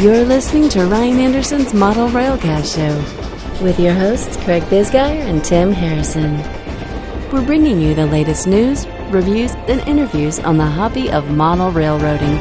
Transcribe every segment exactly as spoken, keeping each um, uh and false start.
You're listening to Ryan Anderson's Model Railcast Show with your hosts Craig Bisgeier and Tim Harrison. We're bringing you the latest news, reviews, and interviews on the hobby of model railroading.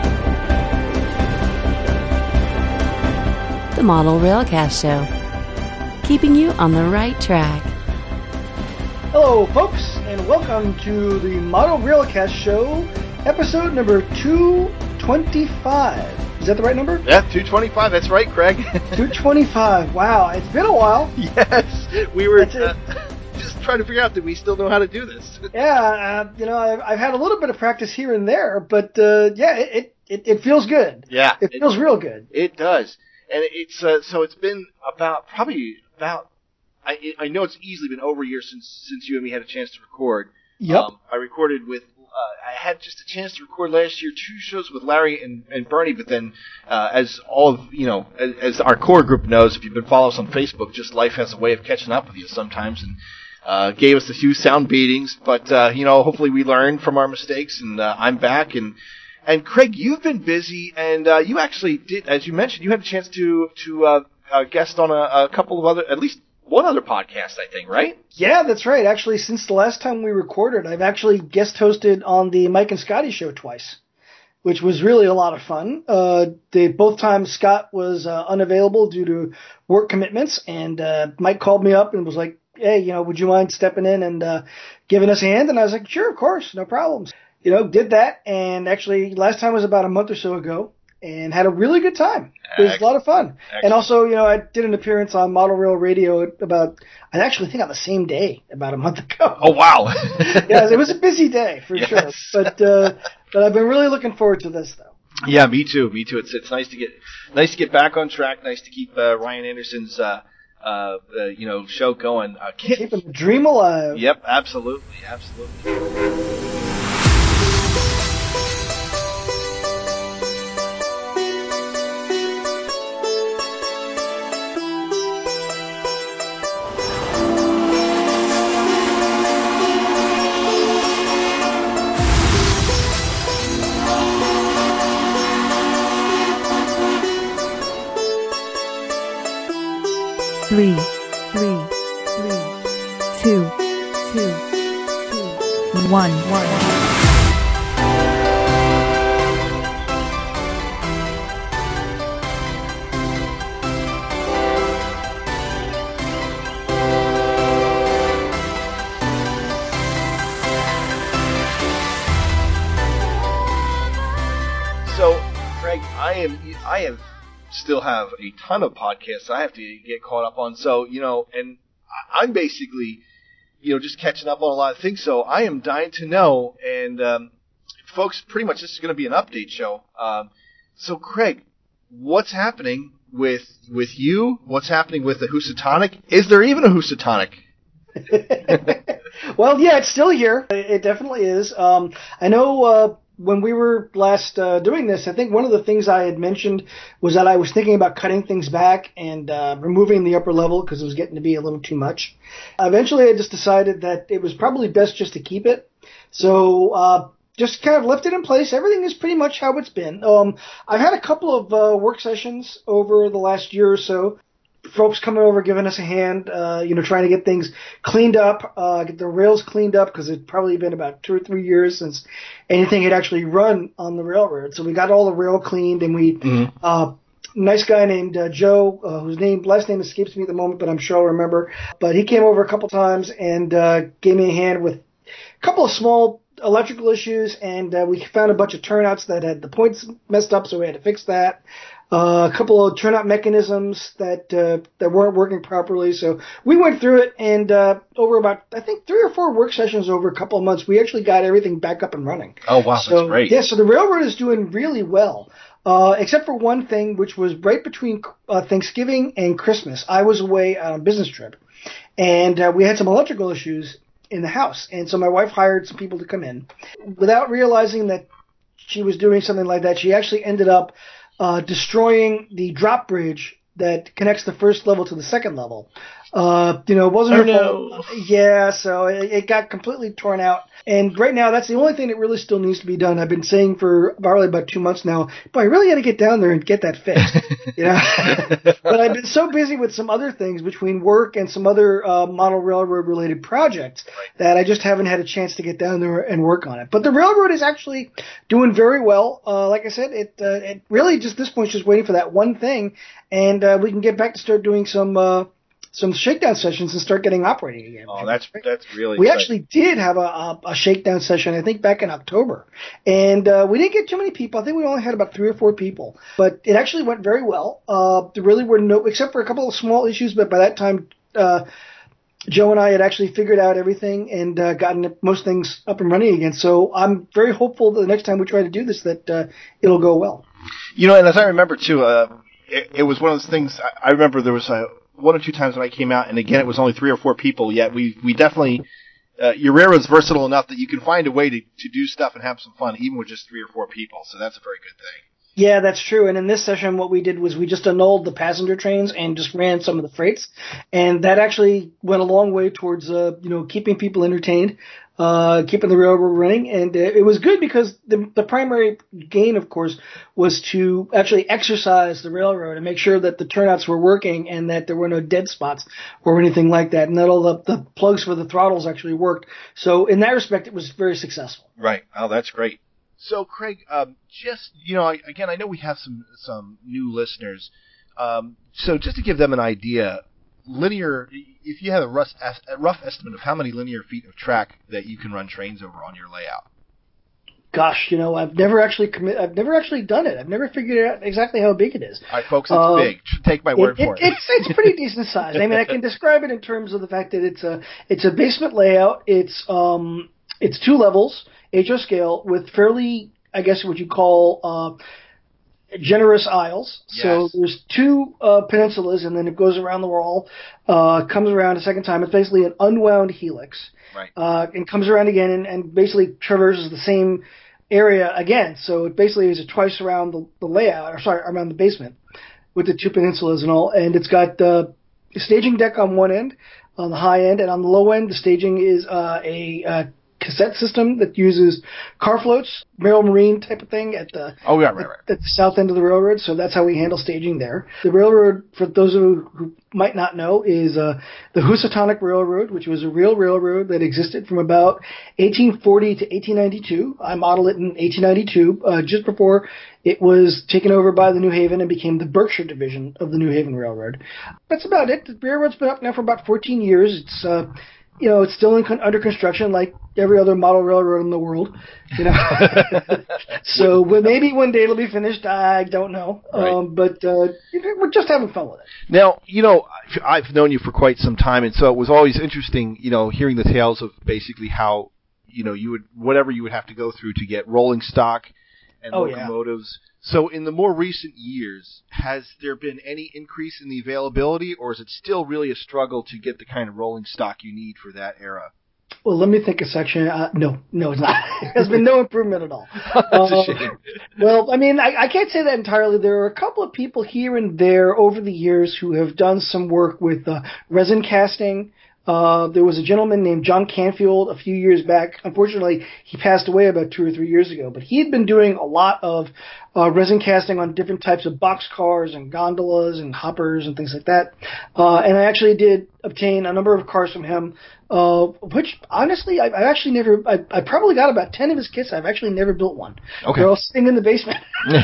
The Model Railcast Show, keeping you on the right track. Hello, folks, and welcome to the Model Railcast Show, episode number two twenty-five. Is that the right number? Yeah, two twenty-five. That's right, Craig. two twenty-five. Wow, it's been a while. Yes, we were uh, just trying to figure out, do we still know how to do this? Yeah, uh, you know, I've, I've had a little bit of practice here and there, but uh, yeah, it, it it feels good. Yeah, it feels it, real good. It does, and it's uh, so it's been about probably about. I I know it's easily been over a year since since you and me had a chance to record. Yep. Um, I recorded with. Uh, I had just a chance to record last year two shows with Larry and, and Bernie, but then, uh, as all of, you know, as, as our core group knows, if you've been following us on Facebook, just life has a way of catching up with you sometimes, and uh, gave us a few sound beatings, but, uh, you know, hopefully we learned from our mistakes, and uh, I'm back, and and Craig, you've been busy, and uh, you actually did, as you mentioned, you had a chance to, to uh, uh, guest on a, a couple of other, at least one other podcast, I think, right? Yeah, that's right. Actually, since the last time we recorded, I've actually guest hosted on the Mike and Scotty show twice, which was really a lot of fun. Uh, they, both times Scott was uh, unavailable due to work commitments, and uh, Mike called me up and was like, hey, you know, would you mind stepping in and uh, giving us a hand? And I was like, sure, of course, no problems. You know, did that, and actually last time was about a month or so ago. And had a really good time. It was Excellent. a lot of fun. Excellent. And also, you know, I did an appearance on Model Rail Radio about, I actually think on the same day, about a month ago. Oh, wow. Yeah, it was a busy day, for yes. sure. But uh, but I've been really looking forward to this, though. Yeah, me too, me too. It's it's nice to get nice to get back on track, nice to keep uh, Ryan Anderson's, uh, uh, uh, you know, show going. Uh, Keeping the dream alive. Yep, absolutely, absolutely. Three, three, three, two, two, two, one, one. So, Craig, I am, I am. still have a ton of podcasts I have to get caught up on. So, you know, and I'm basically, you know, just catching up on a lot of things. So I am dying to know. And, um, folks, pretty much this is going to be an update show. Um, so, Craig, what's happening with with you? What's happening with the Housatonic? Is there even a Housatonic? Well, yeah, it's still here. It definitely is. Um, I know uh, when we were last uh, doing this, I think one of the things I had mentioned was that I was thinking about cutting things back and uh, removing the upper level because it was getting to be a little too much. Eventually, I just decided that it was probably best just to keep it. So uh, just kind of left it in place. Everything is pretty much how it's been. Um, I've had a couple of uh, work sessions over the last year or so. Folks coming over, giving us a hand, uh, you know, trying to get things cleaned up, uh, get the rails cleaned up, because it'd probably been about two or three years since anything had actually run on the railroad. So we got all the rail cleaned, and we, mm-hmm. uh, nice guy named uh, Joe, uh, whose name, last name escapes me at the moment, but I'm sure I'll remember. But he came over a couple times and uh, gave me a hand with a couple of small electrical issues, and uh, we found a bunch of turnouts that had the points messed up, so we had to fix that. Uh, a couple of turnout mechanisms that uh, that weren't working properly. So we went through it, and uh, over about, I think, three or four work sessions over a couple of months, we actually got everything back up and running. Oh, wow, so, that's great. Yeah, so the railroad is doing really well, uh, except for one thing, which was right between uh, Thanksgiving and Christmas. I was away on a business trip, and uh, we had some electrical issues in the house. And so my wife hired some people to come in. Without realizing that she was doing something like that, she actually ended up uh, destroying the drop bridge that connects the first level to the second level. Uh, you know, it wasn't oh, her no. fault. Yeah, so it, it got completely torn out. And right now, that's the only thing that really still needs to be done. I've been saying for probably about two months now, but I really got to get down there and get that fixed. You know, but I've been so busy with some other things between work and some other uh, model railroad related projects right. that I just haven't had a chance to get down there and work on it. But the railroad is actually doing very well. Uh, like I said, it uh, it really just this point is just waiting for that one thing, and uh, we can get back to start doing some. Uh, some shakedown sessions and start getting operating again. Oh, that's that's really We exciting. actually did have a, a, a shakedown session, I think, back in October. And uh, we didn't get too many people. I think we only had about three or four people. But it actually went very well. Uh, there really were no, except for a couple of small issues, but by that time, uh, Joe and I had actually figured out everything and uh, gotten most things up and running again. So I'm very hopeful that the next time we try to do this that uh, it'll go well. You know, and as I remember, too, uh, it, it was one of those things, I, I remember there was a one or two times when I came out, and again, it was only three or four people, yet we, we definitely, uh, your railroad's versatile enough that you can find a way to, to do stuff and have some fun, even with just three or four people, so that's a very good thing. Yeah, that's true. And in this session, what we did was we just annulled the passenger trains and just ran some of the freights. And that actually went a long way towards, uh, you know, keeping people entertained, uh, keeping the railroad running. And uh, it was good because the, the primary gain, of course, was to actually exercise the railroad and make sure that the turnouts were working and that there were no dead spots or anything like that. And that all the, the plugs for the throttles actually worked. So in that respect, it was very successful. Right. Oh, that's great. So, Craig, um, just, you know, I, again, I know we have some some new listeners. Um, so just to give them an idea, linear, if you have a rough, a rough estimate of how many linear feet of track that you can run trains over on your layout. Gosh, you know, I've never actually commit. I've never actually done it. I've never figured out exactly how big it is. All right, folks, it's uh, big. Take my word it, for it. it. It's it's pretty decent size. I mean, I can describe it in terms of the fact that it's a it's a basement layout. It's um it's two levels, H O scale, with fairly, I guess, what you call uh, generous aisles. Yes. So there's two uh, peninsulas, and then it goes around the wall, uh, comes around a second time. It's basically an unwound helix, right? Uh, and comes around again, and, and basically traverses the same area again. So it basically is a twice around the, the layout, or sorry, around the basement, with the two peninsulas and all. And it's got uh, a staging deck on one end, on the high end, and on the low end, the staging is uh, a uh, cassette system that uses car floats, Merrill Marine type of thing at the oh yeah right right at, at the south end of the railroad. So that's how we handle staging there. The railroad, for those of you who might not know, is uh, the Housatonic Railroad, which was a real railroad that existed from about eighteen forty to eighteen ninety-two. I modeled it in eighteen ninety-two, uh, just before it was taken over by the New Haven and became the Berkshire division of the New Haven Railroad. That's about it. The railroad's been up now for about fourteen years. It's uh, You know, it's still in con- under construction like every other model railroad in the world, you know. So well, maybe one day it'll be finished. I don't know. Right. Um, but uh, we're just having fun with it. Now, you know, I've known you for quite some time, and so it was always interesting, you know, hearing the tales of basically how, you know, you would, whatever you would have to go through to get rolling stock and oh, locomotives. Yeah. So in the more recent years, has there been any increase in the availability, or is it still really a struggle to get the kind of rolling stock you need for that era? Well, let me think a section. Uh, no, no, it's not. There's been no improvement at all. That's uh, a shame. Well, I mean, I, I can't say that entirely. There are a couple of people here and there over the years who have done some work with uh, resin casting. Uh, there was a gentleman named John Canfield a few years back. Unfortunately, he passed away about two or three years ago. But he had been doing a lot of uh, resin casting on different types of boxcars and gondolas and hoppers and things like that. Uh, and I actually did obtain a number of cars from him, uh, which honestly, I, I actually never, I, I probably got about ten of his kits. I've actually never built one. Okay. They're all sitting in the basement.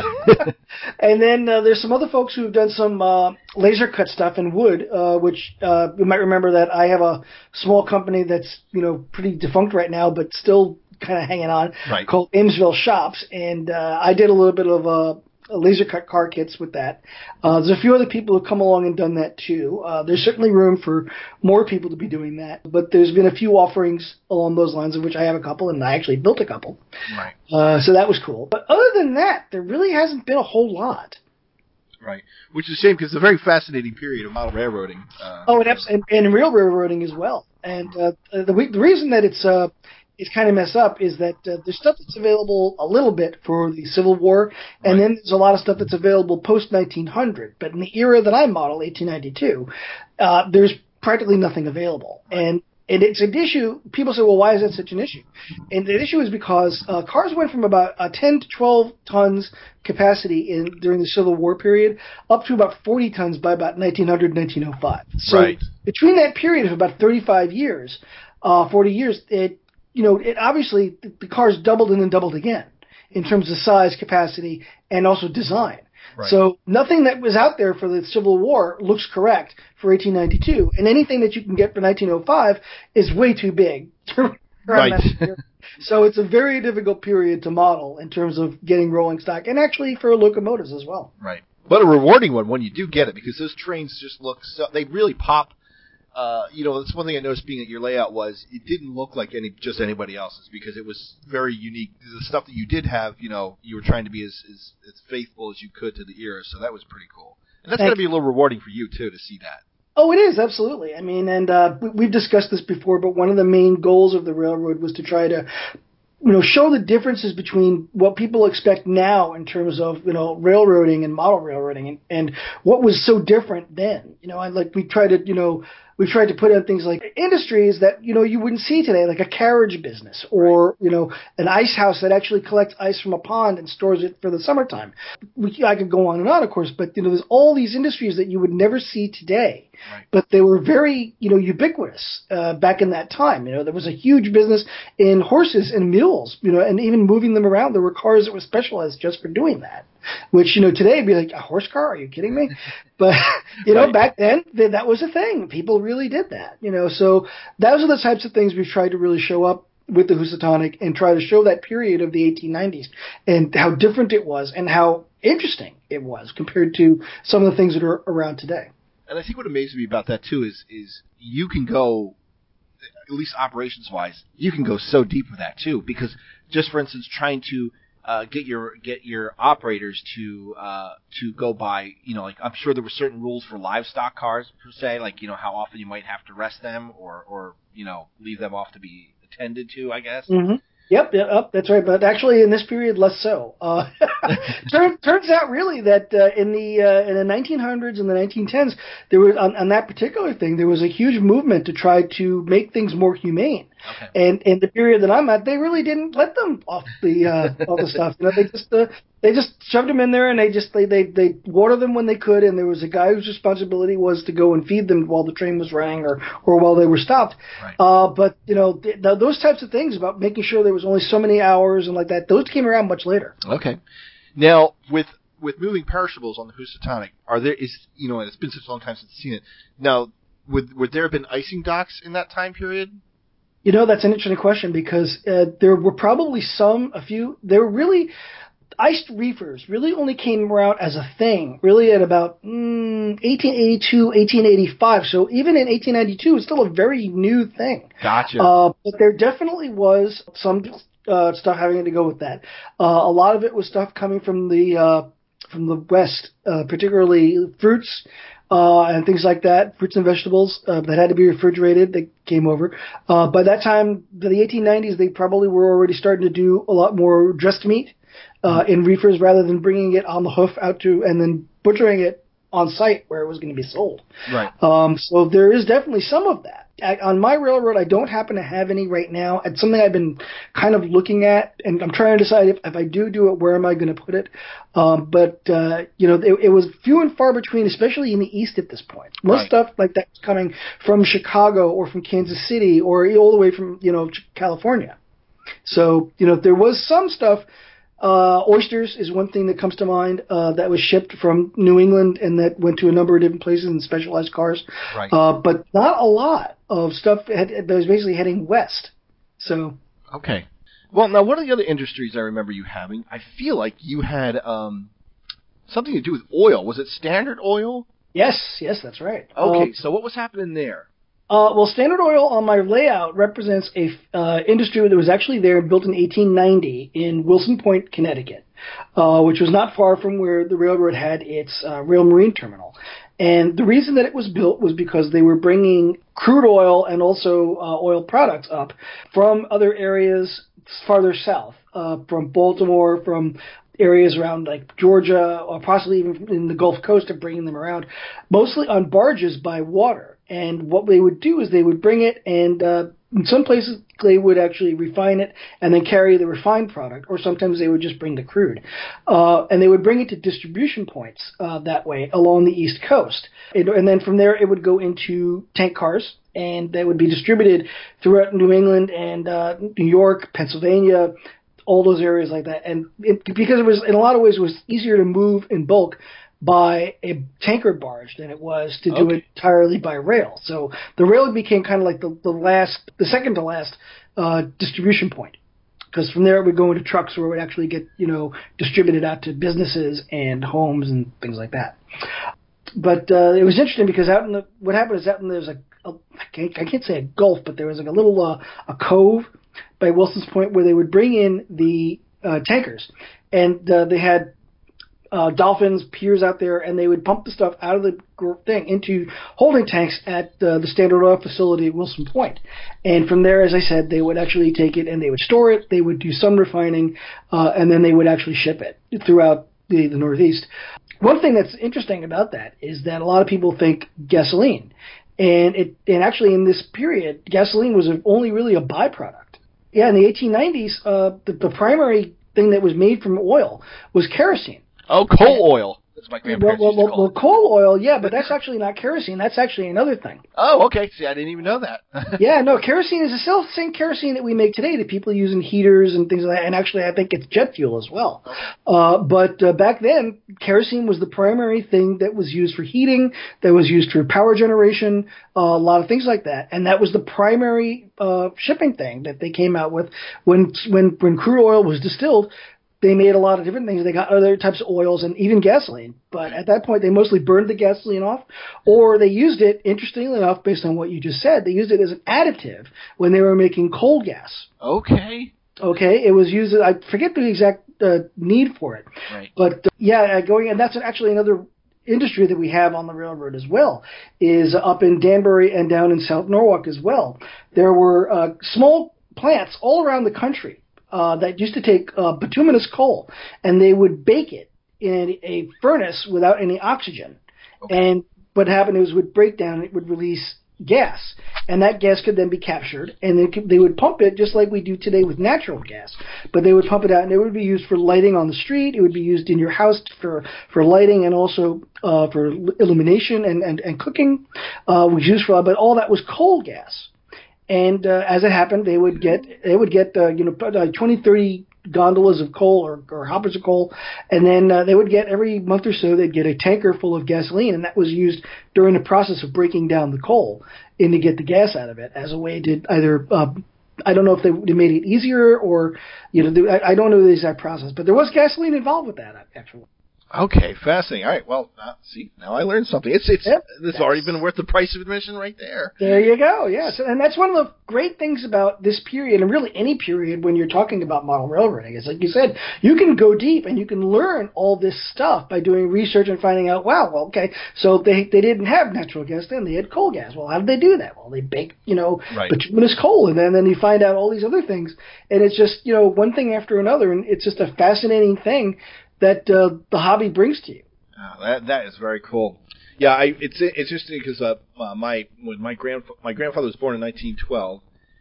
And then uh, there's some other folks who've done some uh, laser cut stuff in wood, uh, which uh, you might remember that I have a small company that's, you know, pretty defunct right now, but still kind of hanging on, right, called Amesville Shops. And uh, I did a little bit of uh, laser cut car kits with that. Uh, there's a few other people who've come along and done that too. Uh, there's certainly room for more people to be doing that, but there's been a few offerings along those lines, of which I have a couple, and I actually built a couple. Right. Uh, so that was cool. But other than that, there really hasn't been a whole lot. Right, which is a shame because it's a very fascinating period of model railroading. Uh, oh, and, and, and real railroading as well. And uh, the, the reason that it's uh, it's kind of messed up is that uh, there's stuff that's available a little bit for the Civil War, and right, then there's a lot of stuff that's available post nineteen hundred. But in the era that I model, eighteen ninety-two, uh, there's practically nothing available. And And it's an issue. People say, well, why is that such an issue? And the issue is because uh, cars went from about uh, ten to twelve tons capacity in during the Civil War period up to about forty tons by about nineteen hundred, nineteen oh five. So right. between that period of about thirty-five years, uh, forty years, it you know, it obviously the, the cars doubled and then doubled again in terms of size, capacity, and also design. Right. So nothing that was out there for the Civil War looks correct for eighteen ninety-two, and anything that you can get for nineteen oh five is way too big. Right. So it's a very difficult period to model in terms of getting rolling stock, and actually for locomotives as well. Right. But a rewarding one when you do get it, because those trains just look so, they really pop. Uh, you know, that's one thing I noticed being at your layout was it didn't look like any just anybody else's because it was very unique. The stuff that you did have, you know, you were trying to be as as, as faithful as you could to the era, so that was pretty cool. And that's got to be a little rewarding for you too to see that. Oh, it is, absolutely. I mean, and uh, we, we've discussed this before, but one of the main goals of the railroad was to try to, you know, show the differences between what people expect now in terms of, you know, railroading and model railroading and, and what was so different then. You know, I like, we try to, you know, we've tried to put in things like industries that, you know, you wouldn't see today, like a carriage business or, you know, an ice house that actually collects ice from a pond and stores it for the summertime. We, I could go on and on, of course, but, you know, there's all these industries that you would never see today. Right. But they were very, you know, ubiquitous uh, back in that time. You know, there was a huge business in horses and mules, you know, and even moving them around. There were cars that were specialized just for doing that, which, you know, today would be like, a horse car? Are you kidding me? But, you know, right. back then, th- that was a thing. People really did that, you know. So those are the types of things we've tried to really show up with the Housatonic and try to show that period of the eighteen nineties and how different it was and how interesting it was compared to some of the things that are around today. And I think what amazes me about that, too, is is you can go, at least operations-wise, you can go so deep with that, too. Because just, for instance, trying to uh, get your get your operators to uh, to go by, you know, like I'm sure there were certain rules for livestock cars, per se, like, you know, how often you might have to rest them or, or you know, leave them off to be attended to, I guess. Mm-hmm. Yep, yep, that's right. But actually, in this period, less so. Uh, turns, turns out, really, that uh, in the uh, in the nineteen hundreds and the nineteen tens, there was on, on that particular thing, there was a huge movement to try to make things more humane. Okay. And in the period that I'm at, they really didn't let them off the uh, all the stuff. You know, they just uh, they just shoved them in there, and they just they they they water them when they could. And there was a guy whose responsibility was to go and feed them while the train was running or or while they were stopped. Right. Uh, but you know, th- th- those types of things about making sure there was only so many hours and like that, those came around much later. Okay. Now with with moving perishables on the Housatonic, are there is you know, it's been such a long time since I've seen it. Now, would would there have been icing docks in that time period? You know, that's an interesting question because uh, there were probably some, a few, there were really, iced reefers really only came around as a thing, really at about mm, eighteen eighty-two, eighteen eighty-five. So even in eighteen ninety-two, it's still a very new thing. Gotcha. Uh, but there definitely was some uh, stuff having to go with that. Uh, a lot of it was stuff coming from the uh, from the West, uh, particularly fruits. Uh, and things like that, fruits and vegetables uh, that had to be refrigerated, they came over. Uh, by that time, by the eighteen nineties, they probably were already starting to do a lot more dressed meat uh, in reefers rather than bringing it on the hoof out to and then butchering it on site where it was going to be sold. Right. Um, so there is definitely some of that. I, on my railroad, I don't happen to have any right now. It's something I've been kind of looking at, and I'm trying to decide if, if I do do it, where am I going to put it? Um, but, uh, you know, it, it was few and far between, especially in the East at this point. Most right. stuff like that was coming from Chicago or from Kansas City or all the way from, you know, California. So, you know, there was some stuff. Uh, oysters is one thing that comes to mind uh, that was shipped from New England and that went to a number of different places in specialized cars. Right. Uh, but not a lot of stuff had, that was basically heading west. So. Okay. Well, now, one of the other industries I remember you having, I feel like you had um, something to do with oil. Was it Standard Oil? Yes, yes, that's right. Okay, um, so what was happening there? Uh, well, Standard Oil on my layout represents a uh, industry that was actually there, built in eighteen ninety in Wilson Point, Connecticut, uh, which was not far from where the railroad had its uh, rail marine terminal. And the reason that it was built was because they were bringing crude oil and also uh, oil products up from other areas farther south, uh, from Baltimore, from areas around like Georgia or possibly even in the Gulf Coast of bringing them around, mostly on barges by water. And what they would do is they would bring it, and uh, in some places they would actually refine it and then carry the refined product, or sometimes they would just bring the crude. Uh, and they would bring it to distribution points uh, that way along the East Coast. And, and then from there it would go into tank cars, and they would be distributed throughout New England and uh, New York, Pennsylvania, all those areas like that. And it, because it was, in a lot of ways, it was easier to move in bulk by a tanker barge than it was to do Okay. it entirely by rail. So the rail became kind of like the, the last, the second to last uh, distribution point. Because from there it would go into trucks where it would actually get, you know, distributed out to businesses and homes and things like that. But uh, it was interesting because out in the, what happened is out in there's a, a I, can't, I can't say a gulf, but there was like a little uh, a cove by Wilson's Point where they would bring in the uh, tankers, and uh, they had uh, dolphins, piers out there, and they would pump the stuff out of the thing into holding tanks at uh, the Standard Oil facility at Wilson Point. And from there, as I said, they would actually take it and they would store it, they would do some refining, uh, and then they would actually ship it throughout the, the Northeast. One thing that's interesting about that is that a lot of people think gasoline. And it and actually in this period, gasoline was only really a byproduct. Yeah, in the eighteen nineties, uh, the, the primary thing that was made from oil was kerosene. Oh, coal oil. That's my grandparents Well, used to well, call well, it. coal oil, yeah, but that's actually not kerosene. That's actually another thing. Oh, okay. See, I didn't even know that. Yeah, no, kerosene is the still the same kerosene that we make today that people use in heaters and things like that. And actually, I think it's jet fuel as well. Uh, but uh, back then, kerosene was the primary thing that was used for heating, that was used for power generation, uh, a lot of things like that. And that was the primary uh, shipping thing that they came out with when when when crude oil was distilled. They made a lot of different things. They got other types of oils and even gasoline. But at that point, they mostly burned the gasoline off, or they used it, interestingly enough, based on what you just said, they used it as an additive when they were making coal gas. Okay. Okay, it was used, I forget the exact uh, need for it. Right. But uh, yeah, going, and that's actually another industry that we have on the railroad as well, is up in Danbury and down in South Norwalk as well. There were uh, small plants all around the country Uh, that used to take uh, bituminous coal, and they would bake it in a furnace without any oxygen. Okay. And what happened is it would break down, and it would release gas, and that gas could then be captured, and they, could, they would pump it just like we do today with natural gas. But they would pump it out, and it would be used for lighting on the street. It would be used in your house for, for lighting and also uh, for illumination and, and, and cooking. Uh, was used for, but all that was coal gas. And uh, as it happened, they would get they would get uh, you know uh, twenty, thirty gondolas of coal or, or hoppers of coal, and then uh, they would get every month or so they'd get a tanker full of gasoline, and that was used during the process of breaking down the coal and to get the gas out of it as a way to either uh, I don't know if they, they made it easier or you know they, I, I don't know the exact process, but there was gasoline involved with that actually. Okay, fascinating. All right, well, uh, see, now I learned something. It's it's Yep. It's already been worth the price of admission right there. There you go. Yes, and that's one of the great things about this period, and really any period when you're talking about model railroading. Is like you said, you can go deep and you can learn all this stuff by doing research and finding out. Wow, well, okay, so they they didn't have natural gas then; they had coal gas. Well, how did they do that? Well, they baked, you know, Right. bituminous coal, and then then you find out all these other things, and it's just you know one thing after another, and it's just a fascinating thing that uh, the hobby brings to you. Oh, that that is very cool. Yeah, I, it's it's interesting because uh, uh, my when my grand my grandfather was born in nineteen twelve,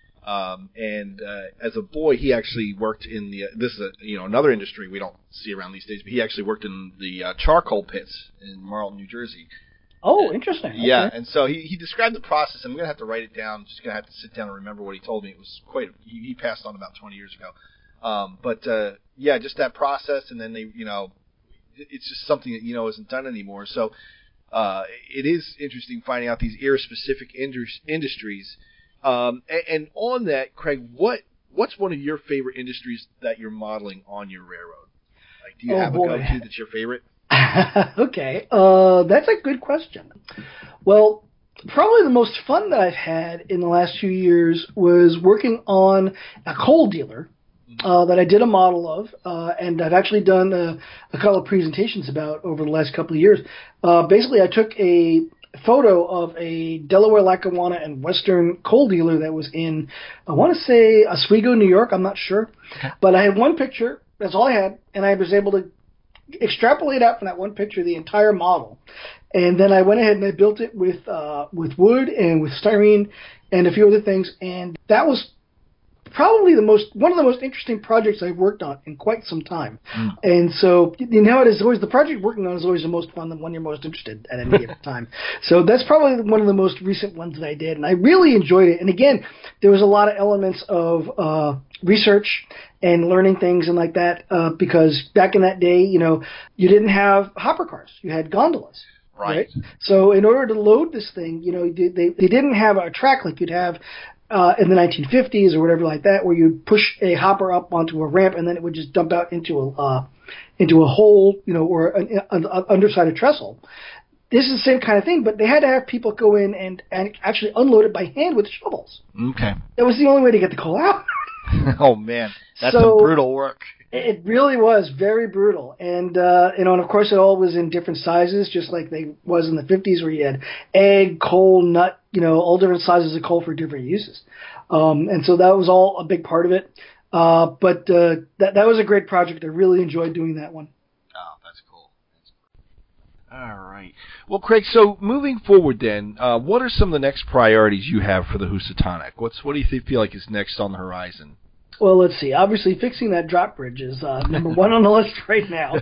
um, and uh, as a boy he actually worked in the uh, this is a, you know another industry we don't see around these days, but he actually worked in the uh, charcoal pits in Marlton, New Jersey. Oh, interesting. Yeah, Okay. and so he, he described the process. I'm going to have to write it down. Just going to have to sit down and remember what he told me. It was quite. He, he passed on about twenty years ago. Um, but uh, yeah, just that process, and then they, you know, it's just something that you know isn't done anymore. So uh, it is interesting finding out these era-specific indus- industries. Um, and, and on that, Craig, what what's one of your favorite industries that you're modeling on your railroad? Like, do you Oh, have boy. a go-to that's your favorite? Okay, uh, that's a good question. Well, probably the most fun that I've had in the last few years was working on a coal dealer uh, that I did a model of, uh, and I've actually done a, a couple of presentations about over the last couple of years. Uh, basically, I took a photo of a Delaware, Lackawanna, and Western coal dealer that was in, I want to say, Oswego, New York. I'm not sure. But I had one picture That's all I had, and I was able to extrapolate out from that one picture the entire model. And then I went ahead and I built it with uh, with wood and with styrene and a few other things, and that was probably the most one of the most interesting projects I've worked on in quite some time. Mm. And so, you know, it is always the project you're working on is always the most fun, the one you're most interested at any given time. So that's probably one of the most recent ones that I did, and I really enjoyed it. And again, there was a lot of elements of uh, research and learning things and like that, uh, because back in that day, you know, you didn't have hopper cars, you had gondolas. Right. right. So in order to load this thing, you know, they they, they didn't have a track like you'd have Uh, in the nineteen fifties or whatever like that, where you push a hopper up onto a ramp and then it would just dump out into a uh, into a hole, you know, or an, an, an underside trestle. This is the same kind of thing, but they had to have people go in and, and actually unload it by hand with shovels. Okay. That was the only way to get the coal out. Oh, man. That's so, some brutal work. It really was very brutal. And, uh, you know, and of course it all was in different sizes, just like they was in the fifties where you had egg, coal, nut, you know, all different sizes of coal for different uses. Um, and so that was all a big part of it. Uh, but, uh, that, that was a great project. I really enjoyed doing that one. Oh, that's cool. That's cool. All right. Well, Craig, so moving forward then, uh, what are some of the next priorities you have for the Housatonic? What's, what do you th- feel like is next on the horizon? Well, let's see. Obviously, fixing that drop bridge is uh, number one on the list right now.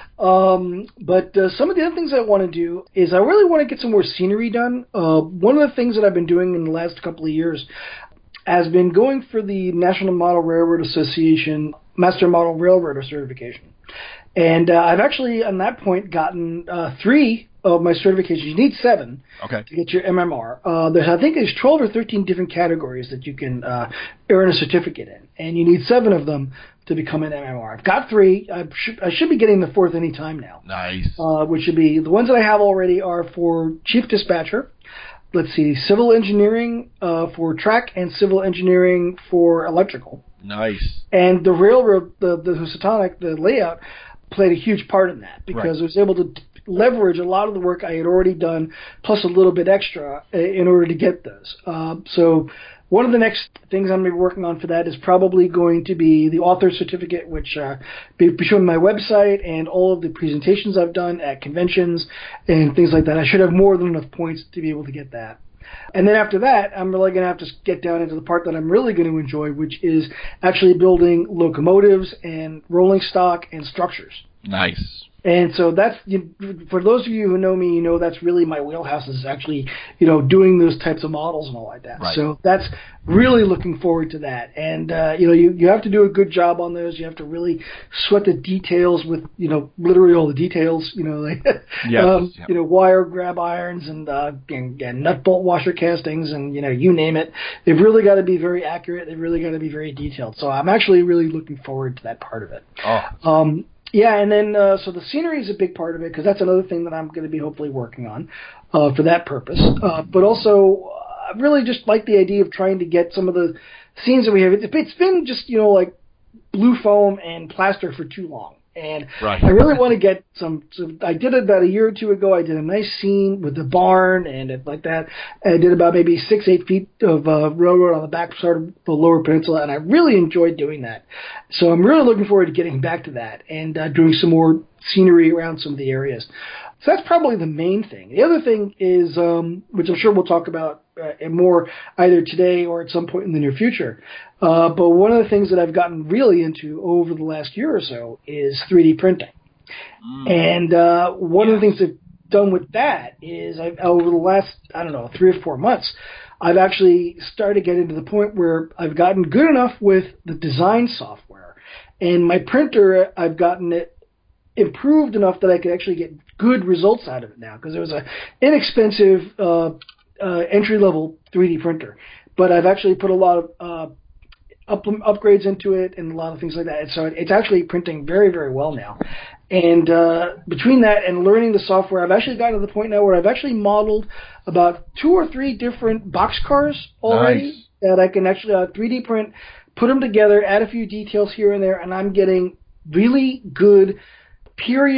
Um, but uh, some of the other things I want to do is I really want to get some more scenery done. Uh, one of the things that I've been doing in the last couple of years has been going for the National Model Railroad Association Master Model Railroader certification. And uh, I've actually, on that point, gotten uh, three of my certifications. You need seven okay. to get your M M R. Uh, there's, I think there's twelve or thirteen different categories that you can uh, earn a certificate in, and you need seven of them to become an M M R. I've got three. I should, I should be getting the fourth any time now. Nice. Uh, which would be, the ones that I have already are for Chief Dispatcher. Let's see, Civil Engineering uh, for track and Civil Engineering for electrical. Nice. And the railroad, the, the Housatonic, the layout, played a huge part in that because right. I was able to leverage a lot of the work I had already done, plus a little bit extra, in order to get those. Uh, so one of the next things I'm going to be working on for that is probably going to be the author certificate, which uh, be showing my website and all of the presentations I've done at conventions and things like that. I should have more than enough points to be able to get that. And then after that, I'm really going to have to get down into the part that I'm really going to enjoy, which is actually building locomotives and rolling stock and structures. Nice. And so that's, you, for those of you who know me, you know that's really my wheelhouse is actually, you know, doing those types of models and all like that. Right. So that's really looking forward to that. And, uh, you know, you, you have to do a good job on those. You have to really sweat the details with, you know, literally all the details, you know, like, yes, um, yep. you know, wire grab irons and, uh, and, and nut bolt washer castings and, you know, you name it. They've really got to be very accurate. They've really got to be very detailed. So I'm actually really looking forward to that part of it. Oh. Um, Yeah, and then uh, so the scenery is a big part of it because that's another thing that I'm going to be hopefully working on uh, for that purpose. Uh, but also, uh, I really just like the idea of trying to get some of the scenes that we have. It's, it's been just, you know, like blue foam and plaster for too long. And right. I really want to get some, some. I did it about a year or two ago. I did a nice scene with the barn and it, like that. I did about maybe six, eight feet of uh, railroad on the back side of the Lower Peninsula, and I really enjoyed doing that. So I'm really looking forward to getting back to that and uh, doing some more scenery around some of the areas. So that's probably the main thing. The other thing is, um, which I'm sure we'll talk about uh, more either today or at some point in the near future, uh, but one of the things that I've gotten really into over the last year or so is three D printing. Mm. And uh, one yes. of the things I've done with that is I've, over the last, I don't know, three or four months, I've actually started getting to the point where I've gotten good enough with the design software. And my printer, I've gotten it improved enough that I could actually get good results out of it now, because it was an inexpensive uh, uh, entry-level three D printer. But I've actually put a lot of uh, up, upgrades into it and a lot of things like that. And so it's actually printing very, very well now. And uh, between that and learning the software, I've actually gotten to the point now where I've actually modeled about two or three different boxcars already nice. that I can actually uh, three D print, put them together, add a few details here and there, and I'm getting really good period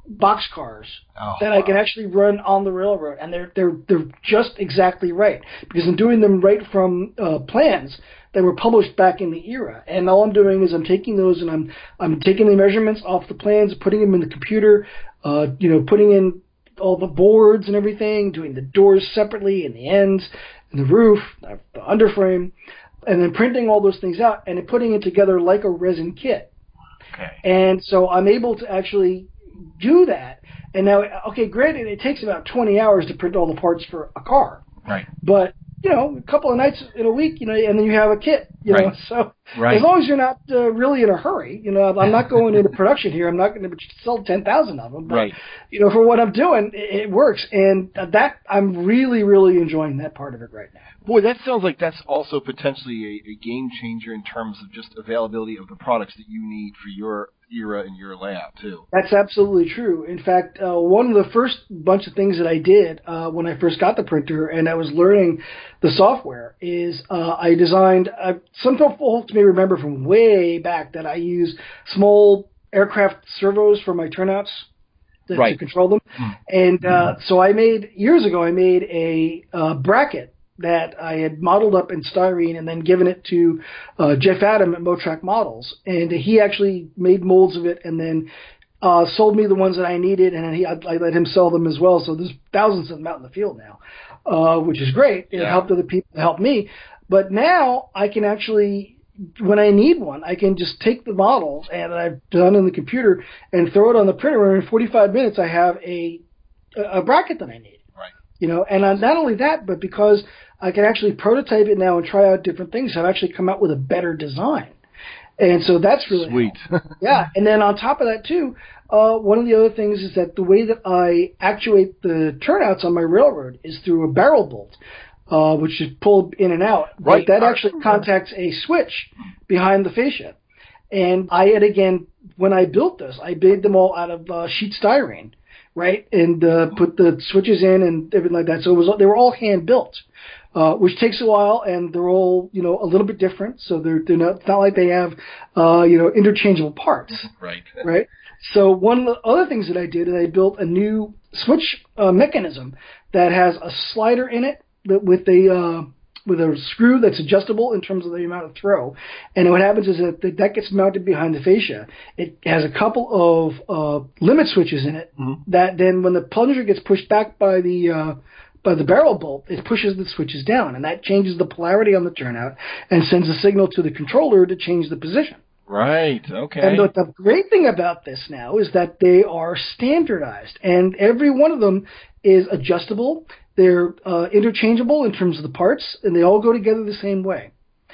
boxcars oh, that wow. I can actually run on the railroad, and they're they're they're just exactly right because I'm doing them right from uh, plans that were published back in the era. And all I'm doing is I'm taking those and I'm I'm taking the measurements off the plans, putting them in the computer, uh, you know, putting in all the boards and everything, doing the doors separately and the ends and the roof, the underframe, and then printing all those things out and then putting it together like a resin kit. Okay. And so I'm able to actually do that. And now, okay, granted, it takes about twenty hours to print all the parts for a car. Right. But, you know, a couple of nights in a week, you know, and then you have a kit, you right. know. So right. as long as you're not uh, really in a hurry, you know, I'm not going into production here. I'm not going to sell ten thousand of them. But, right. you know, for what I'm doing, it, it works. And that I'm really, really enjoying that part of it right now. Boy, that sounds like that's also potentially a, a game changer in terms of just availability of the products that you need for your era in your lab, too. That's absolutely true. In fact, uh, one of the first bunch of things that I did uh, when I first got the printer and I was learning the software is uh, I designed, uh, some folks may remember from way back that I use small aircraft servos for my turnouts to, right. to control them. Mm-hmm. And uh, so I made, years ago, I made a uh, bracket that I had modeled up in styrene and then given it to uh, Jeff Adam at Motrac Models. And he actually made molds of it and then uh, sold me the ones that I needed, and then he, I, I let him sell them as well. So there's thousands of them out in the field now, uh, which is great. It yeah. helped other people, it helped me. But now I can actually, when I need one, I can just take the models and I've done in the computer and throw it on the printer, and in forty-five minutes I have a, a bracket that I need. You know, and uh, not only that, but because I can actually prototype it now and try out different things, I've actually come out with a better design. And so that's really sweet. Yeah, and then on top of that too, uh, one of the other things is that the way that I actuate the turnouts on my railroad is through a barrel bolt, uh, which is pulled in and out. Right. But that actually contacts a switch behind the fascia. And I had, again, when I built this, I made them all out of uh, sheet styrene. Right, and uh, put the switches in and everything like that. So it was they were all hand built, uh, which takes a while, and they're all you know a little bit different. So they're they're not it's not like they have uh, you know interchangeable parts. Right. Right. So one of the other things that I did is I built a new switch uh, mechanism that has a slider in it with a uh, with a screw that's adjustable in terms of the amount of throw. And what happens is that that gets mounted behind the fascia. It has a couple of uh, limit switches in it mm-hmm. that then when the plunger gets pushed back by the uh, by the barrel bolt, it pushes the switches down, and that changes the polarity on the turnout and sends a signal to the controller to change the position. Right, okay. And the, the great thing about this now is that they are standardized, and every one of them is adjustable. They're uh, interchangeable in terms of the parts, and they all go together the same way.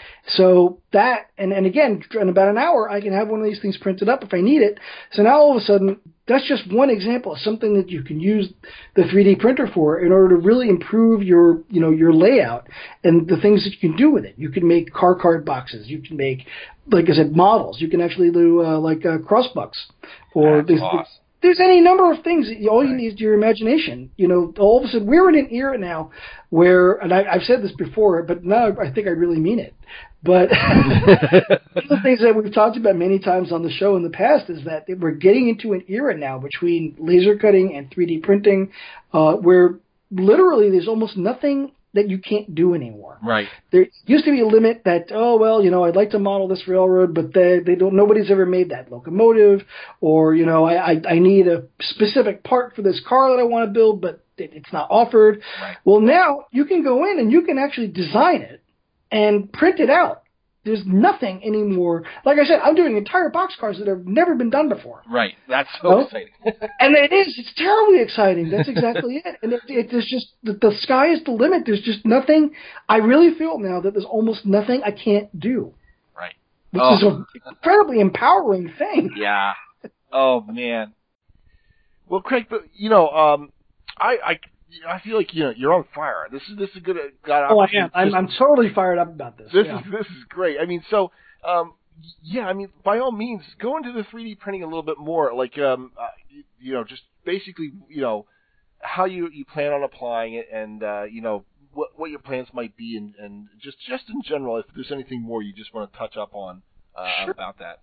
So that, and, and again, in about an hour, I can have one of these things printed up if I need it. So now all of a sudden, that's just one example of something that you can use the three D printer for in order to really improve your, you know, your layout and the things that you can do with it. You can make car card boxes. You can make, like I said, models. You can actually do uh, like uh, crossbucks. Or that's awesome. There's any number of things. That all you need is your imagination. You know, all of a sudden, we're in an era now where, and I, I've said this before, but now I think I really mean it. But one of the things that we've talked about many times on the show in the past is that we're getting into an era now between laser cutting and three D printing, uh, where literally there's almost nothing that you can't do anymore. Right. There used to be a limit that, oh, well, you know, I'd like to model this railroad, but they, they don't, nobody's ever made that locomotive, or, you know, I, I, I need a specific part for this car that I want to build, but it, it's not offered. Right. Well, now you can go in and you can actually design it and print it out. There's nothing anymore. Like I said, I'm doing entire boxcars that have never been done before. Right. That's so no? exciting. And it is. It's terribly exciting. That's exactly it. And it, it, there's just, the, the sky is the limit. There's just nothing. I really feel now that there's almost nothing I can't do. Right. Which oh. is an incredibly empowering thing. Yeah. Oh, man. Well, Craig, but, you know, um, I, I, I feel like you know you're on fire. This is this is a good. Got oh, I am. I'm, I'm totally fired up about this. This yeah. is this is great. I mean, so um, yeah. I mean, by all means, go into the three D printing a little bit more. Like um, uh, you, you know, just basically, you know, how you, you plan on applying it, and uh, you know what what your plans might be, and, and just just in general, if there's anything more you just want to touch up on uh, sure. about that.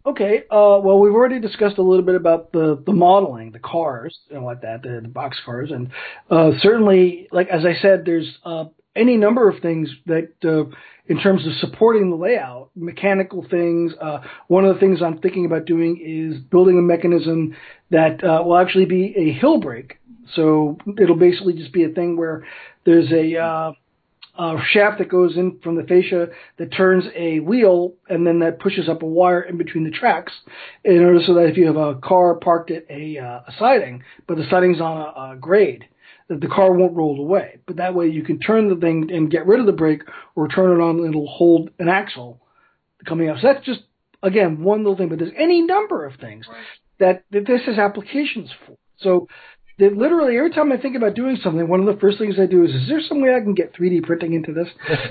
Okay, uh, well, we've already discussed a little bit about the, the modeling, the cars, and like that, the, the box cars, and uh, certainly, like as I said, there's uh, any number of things that, uh, in terms of supporting the layout, mechanical things. Uh, one of the things I'm thinking about doing is building a mechanism that uh, will actually be a hill brake. So it'll basically just be a thing where there's a uh, Uh, shaft that goes in from the fascia that turns a wheel, and then that pushes up a wire in between the tracks in order so that if you have a car parked at a, uh, a siding, but the siding's on a, a grade, that the car won't roll away. But that way you can turn the thing and get rid of the brake, or turn it on and it'll hold an axle coming up. So that's just, again, one little thing. But there's any number of things right. that, that this has applications for. So that literally every time I think about doing something, one of the first things I do is, is there some way I can get three D printing into this?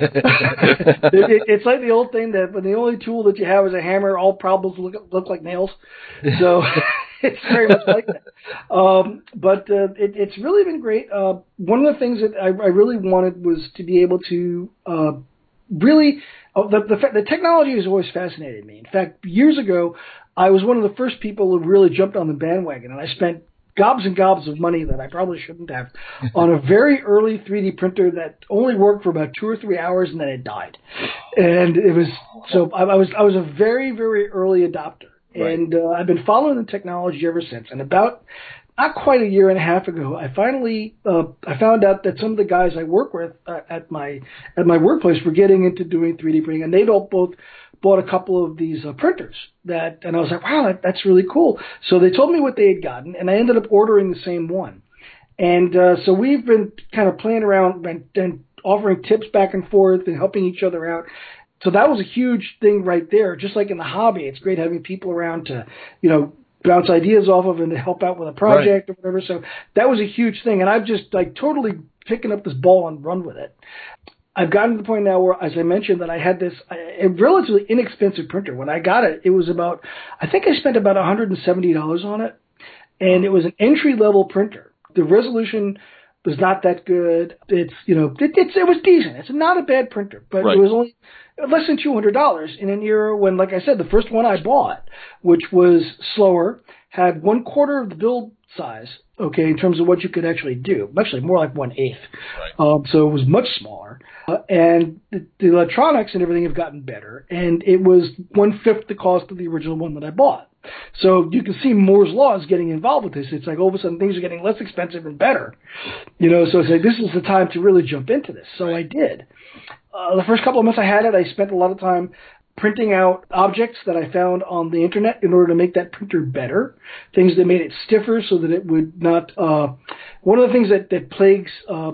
it, it, it's like the old thing that when the only tool that you have is a hammer, all problems look, look like nails. So it's very much like that. Um, but uh, it, it's really been great. Uh, one of the things that I, I really wanted was to be able to uh, really oh, – the, the, the technology has always fascinated me. In fact, years ago, I was one of the first people who really jumped on the bandwagon, and I spent – gobs and gobs of money that I probably shouldn't have on a very early three D printer that only worked for about two or three hours and then it died. And it was, so I, I was, I was a very, very early adopter. Right. And uh, I've been following the technology ever since. And about not quite a year and a half ago, I finally, uh, I found out that some of the guys I work with uh, at my, at my workplace were getting into doing three D printing, and they'd all both bought a couple of these uh, printers that, and I was like, wow, that, that's really cool. So they told me what they had gotten, and I ended up ordering the same one. And uh, so we've been kind of playing around and, and offering tips back and forth and helping each other out. So that was a huge thing right there. Just like in the hobby, it's great having people around to, you know, bounce ideas off of and to help out with a project right. or whatever. So that was a huge thing. And I've just like totally picking up this ball and run with it. I've gotten to the point now where, as I mentioned, that I had this a relatively inexpensive printer. When I got it, it was about, I think I spent about one hundred seventy dollars on it, and it was an entry-level printer. The resolution was not that good. It's, you know, it, it's, it was decent. It's not a bad printer, but right. it was only less than two hundred dollars in an era when, like I said, the first one I bought, which was slower, had one quarter of the build size, okay, in terms of what you could actually do. Actually, more like one-eighth. Right. Um, so it was much smaller. Uh, and the, the electronics and everything have gotten better. And it was one-fifth the cost of the original one that I bought. So you can see Moore's Law is getting involved with this. It's like all of a sudden things are getting less expensive and better. You know, so it's like this is the time to really jump into this. So I did. Uh, the first couple of months I had it, I spent a lot of time printing out objects that I found on the internet in order to make that printer better, things that made it stiffer so that it would not, uh, one of the things that, that plagues, uh,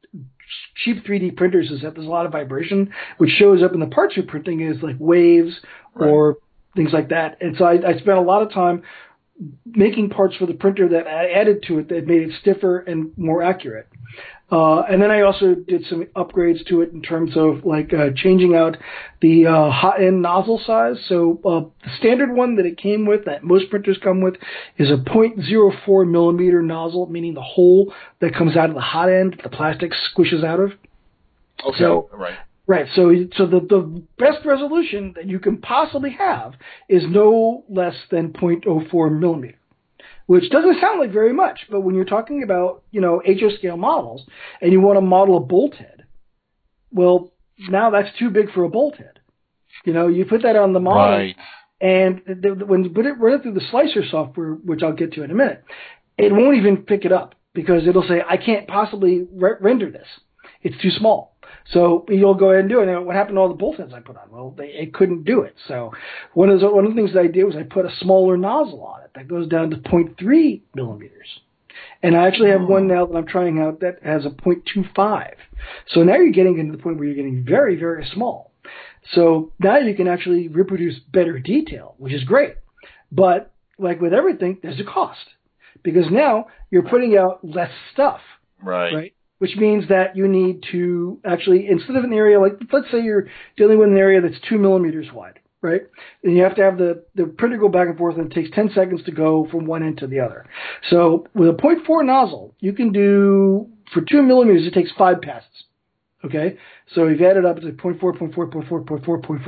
cheap three D printers is that there's a lot of vibration, which shows up in the parts you're printing as like waves right. or things like that. And so I, I spent a lot of time making parts for the printer that I added to it that made it stiffer and more accurate. Uh, and then I also did some upgrades to it in terms of like uh, changing out the uh, hot end nozzle size. So uh, the standard one that it came with, that most printers come with, is a zero point zero four millimeter nozzle, meaning the hole that comes out of the hot end, the plastic squishes out of. Okay, so, right. Right, so so the, the best resolution that you can possibly have is no less than zero point zero four millimeter. Which doesn't sound like very much, but when you're talking about, you know, H O scale models and you want to model a bolt head, well, now that's too big for a bolt head. You know, you put that on the model, right. and the, the, when you put it run it through the slicer software, which I'll get to in a minute, it won't even pick it up because it'll say, I can't possibly re- render this. It's too small. So you'll go ahead and do it. And what happened to all the bolt heads I put on? Well, they, it couldn't do it. So one of the one of the things that I did was I put a smaller nozzle on it that goes down to zero point three millimeters. And I actually have oh. one now that I'm trying out that has a zero point two five. So now you're getting into the point where you're getting very, very small. So now you can actually reproduce better detail, which is great. But like with everything, there's a cost because now you're putting out less stuff. Right. Right. Which means that you need to actually, instead of an area like, let's say you're dealing with an area that's two millimeters wide, right? And you have to have the, the printer go back and forth, and it takes ten seconds to go from one end to the other. So with a zero point four nozzle, you can do, for two millimeters, it takes five passes, okay? So you've added up to zero point four, zero point four, zero point four, zero point four, zero point four.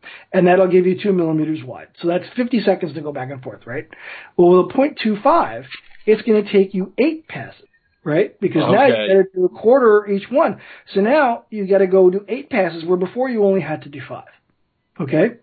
and that'll give you two millimeters wide. So that's fifty seconds to go back and forth, right? Well, with a point two five, it's going to take you eight passes, right? Because okay. now you got to do a quarter each one. So now you got to go do eight passes where before you only had to do five. Okay?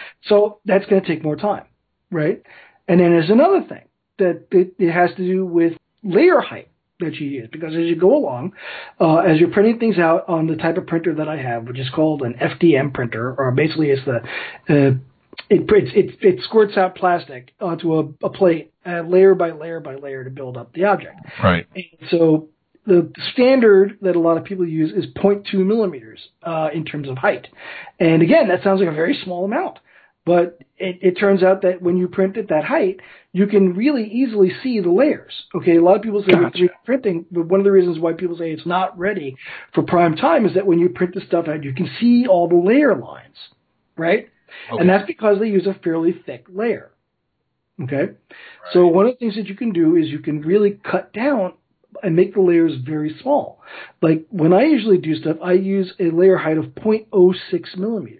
So that's going to take more time, right? And then there's another thing that it, it has to do with layer height that you use, because as you go along, uh, as you're printing things out on the type of printer that I have, which is called an F D M printer, or basically it's the uh, it, it it squirts out plastic onto a, a plate, uh, layer by layer by layer to build up the object. Right. And so the standard that a lot of people use is zero point two millimeters uh, in terms of height. And again, that sounds like a very small amount. But it, it turns out that when you print at that height, you can really easily see the layers. Okay, a lot of people say gotcha. with three D printing, but one of the reasons why people say it's not ready for prime time is that when you print the stuff out, you can see all the layer lines, right? Okay. And that's because they use a fairly thick layer. Okay? Right. So one of the things that you can do is you can really cut down and make the layers very small. Like when I usually do stuff, I use a layer height of zero point zero six millimeters.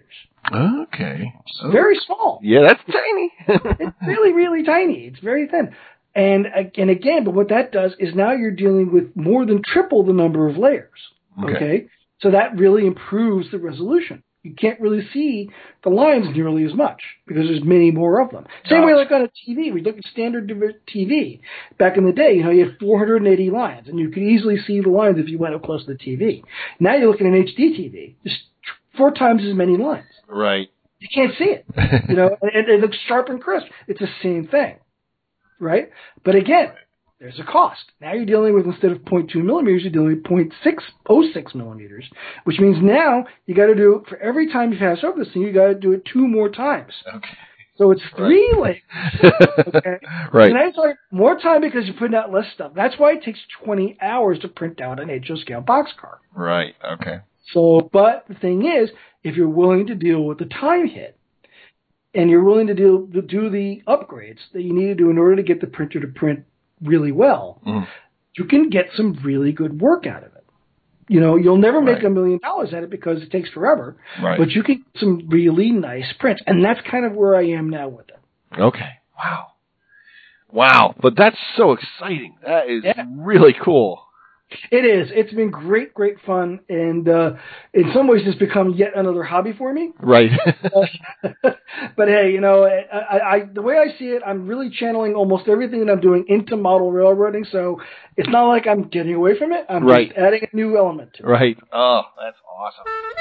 Okay. So, very small. Yeah, that's tiny. It's really, really tiny. It's very thin. And, and again, but what that does is now you're dealing with more than triple the number of layers. Okay. okay? So that really improves the resolution. You can't really see the lines nearly as much because there's many more of them. Same way like on a T V. We look at standard T V. Back in the day, you know, you had four hundred eighty lines, and you could easily see the lines if you went up close to the T V. Now you look at an H D T V, just four times as many lines. Right. You can't see it. You know, and it looks sharp and crisp. It's the same thing. Right? But again, there's a cost. Now you're dealing with, instead of zero point two millimeters, you're dealing with zero point six zero six millimeters, which means now you got to do, for every time you pass over this thing, you got to do it two more times. Okay. So it's three right. layers. Okay. Right. And that's like more time because you're putting out less stuff. That's why it takes twenty hours to print out an H O scale boxcar. Right. Okay. So, but the thing is, if you're willing to deal with the time hit, and you're willing to do, to do the upgrades that you need to do in order to get the printer to print really well, mm. you can get some really good work out of it. You know, you'll never make right. a million dollars at it because it takes forever, right. but you can get some really nice prints, and that's kind of where I am now with it. Okay. Wow. Wow. But that's so exciting. That is yeah. really cool. It is. It's been great, great fun, and uh, in some ways it's become yet another hobby for me. Right. But hey, you know, I, I, the way I see it, I'm really channeling almost everything that I'm doing into model railroading, so it's not like I'm getting away from it. I'm right. just adding a new element to it. Right. Oh, that's awesome.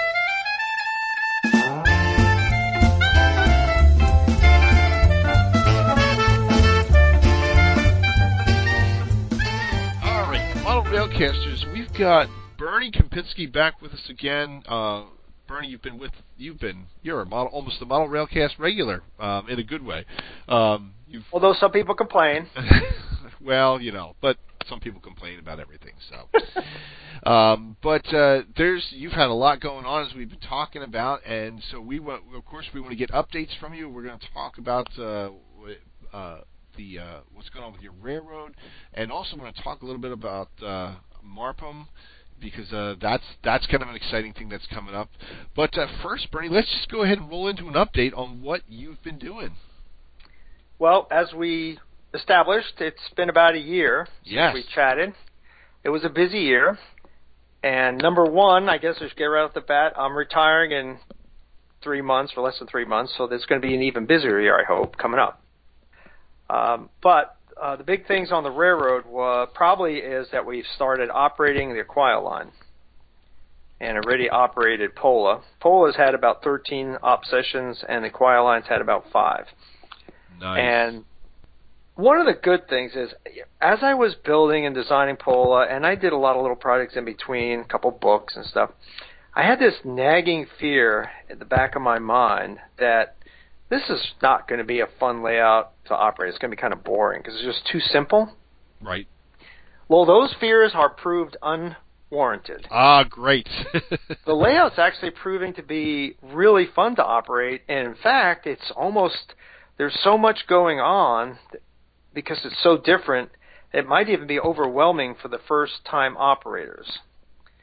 Railcasters, we've got Bernie Kempinski back with us again. Uh, Bernie, you've been with, you've been, you're a model, almost a model Railcast regular, um, in a good way. Um, you've, Although some people complain. Well, you know, but some people complain about everything. So, um, but uh, there's, you've had a lot going on as we've been talking about, and so we want, of course, we want to get updates from you. We're going to talk about. Uh, uh, The, uh, what's going on with your railroad, and also want to talk a little bit about uh, MARPOM, because uh, that's that's kind of an exciting thing that's coming up. But uh, first, Bernie, let's just go ahead and roll into an update on what you've been doing. Well, as we established, it's been about a year yes. since we chatted. It was a busy year, and number one, I guess I should get right off the bat, I'm retiring in three months, or less than three months, so there's going to be an even busier year, I hope, coming up. Um, but uh, the big things on the railroad uh, probably is that we've started operating the Aquia line and already operated Pola. Pola's had about thirteen op sessions, and the Aquia line's had about five. Nice. And one of the good things is, as I was building and designing Pola, and I did a lot of little projects in between, a couple books and stuff, I had this nagging fear at the back of my mind that this is not going to be a fun layout to operate. It's going to be kind of boring because it's just too simple. Right. Well, those fears are proved unwarranted. Ah, great. The layout's actually proving to be really fun to operate, and in fact, it's almost, there's so much going on because it's so different, it might even be overwhelming for the first-time operators.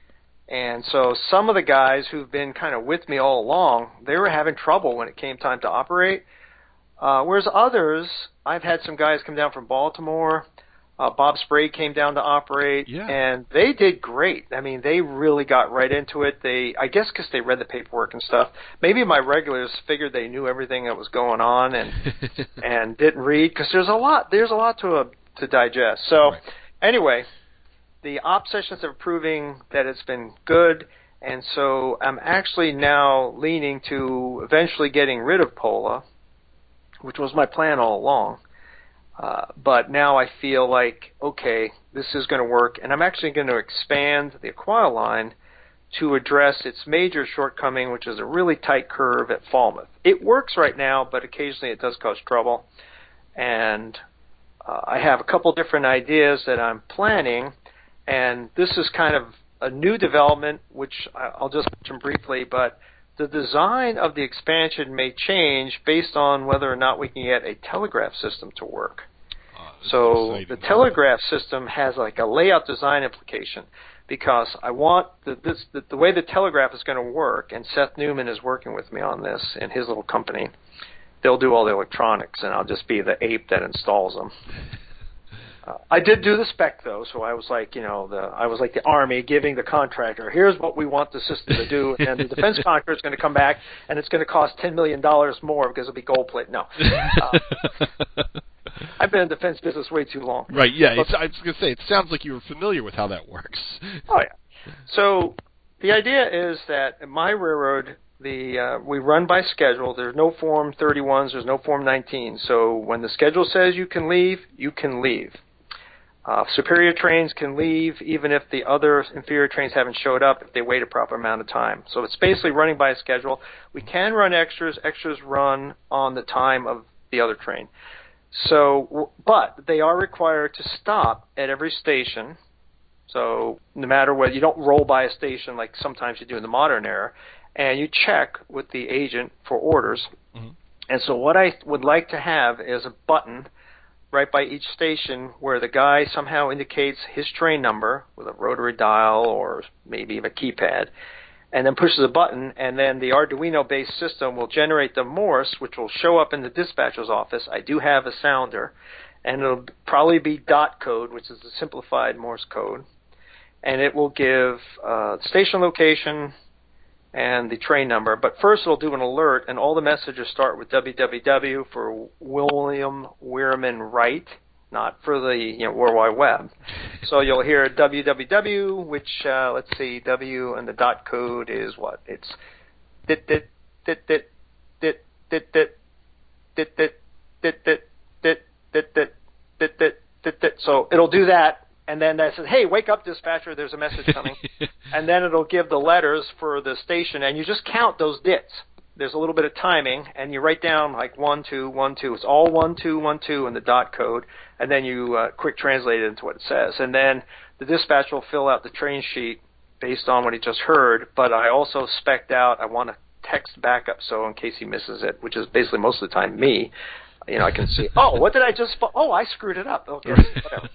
And so some of the guys who've been kind of with me all along, they were having trouble when it came time to operate. Uh, whereas others, I've had some guys come down from Baltimore. Uh, Bob Sprague came down to operate, yeah. and they did great. I mean, they really got right into it. They, I guess, because they read the paperwork and stuff. Maybe my regulars figured they knew everything that was going on and and didn't read, because there's a lot. There's a lot to uh, to digest. So, right. Anyway, the op sessions are proving that it's been good, and so I'm actually now leaning to eventually getting rid of Pola, which was my plan all along. Uh, but now I feel like, okay, this is going to work, and I'm actually going to expand the Aqualine to address its major shortcoming, which is a really tight curve at Falmouth. It works right now, but occasionally it does cause trouble. And uh, I have a couple different ideas that I'm planning, and this is kind of a new development, which I'll just mention briefly, but the design of the expansion may change based on whether or not we can get a telegraph system to work. Oh, so exciting. The telegraph system has like a layout design implication, because I want the, this, the, the way the telegraph is going to work, and Seth Newman is working with me on this in his little company. They'll do all the electronics, and I'll just be the ape that installs them. Uh, I did do the spec though, so I was like, you know, the I was like the Army giving the contractor, here's what we want the system to do, and the defense contractor is going to come back, and it's going to cost ten million dollars more because it'll be gold plate. No, uh, I've been in the defense business way too long. Right? Yeah, but, it's, I was going to say it sounds like you were familiar with how that works. Oh yeah. So the idea is that at my railroad, the uh, we run by schedule. There's no Form thirty-ones. There's no Form nineteen. So when the schedule says you can leave, you can leave. Uh, superior trains can leave even if the other inferior trains haven't showed up if they wait a proper amount of time. So it's basically running by a schedule. We can run extras. Extras run on the time of the other train. So, but they are required to stop at every station. So no matter what, you don't roll by a station like sometimes you do in the modern era, and you check with the agent for orders. Mm-hmm. And so what I would like to have is a button right by each station where the guy somehow indicates his train number with a rotary dial or maybe a keypad, and then pushes a button, and then the Arduino-based system will generate the Morse, which will show up in the dispatcher's office. I do have a sounder, and it'll probably be dot code, which is the simplified Morse code, and it will give uh, station location and the train number. But first it'll do an alert, and all the messages start with W W W for William Weirman Wright, not for the you know, World Wide Web. So you'll hear W W W, which, uh, let's see, W and the dot code is what? It's dit dit dit dit dit dit dit dit dit dit dit dit dit dit dit dit dit dit. So it'll do that. And then that says, hey, wake up, dispatcher, there's a message coming. And then it'll give the letters for the station, and you just count those dits. There's a little bit of timing, and you write down like one, two, one, two. It's all one, two, one, two in the dot code, and then you uh, quick translate it into what it says. And then the dispatcher will fill out the train sheet based on what he just heard, but I also spec'd out, I want a text backup, so in case he misses it, which is basically most of the time me, you know, I can see, oh, what did I just, oh, I screwed it up. Okay, whatever.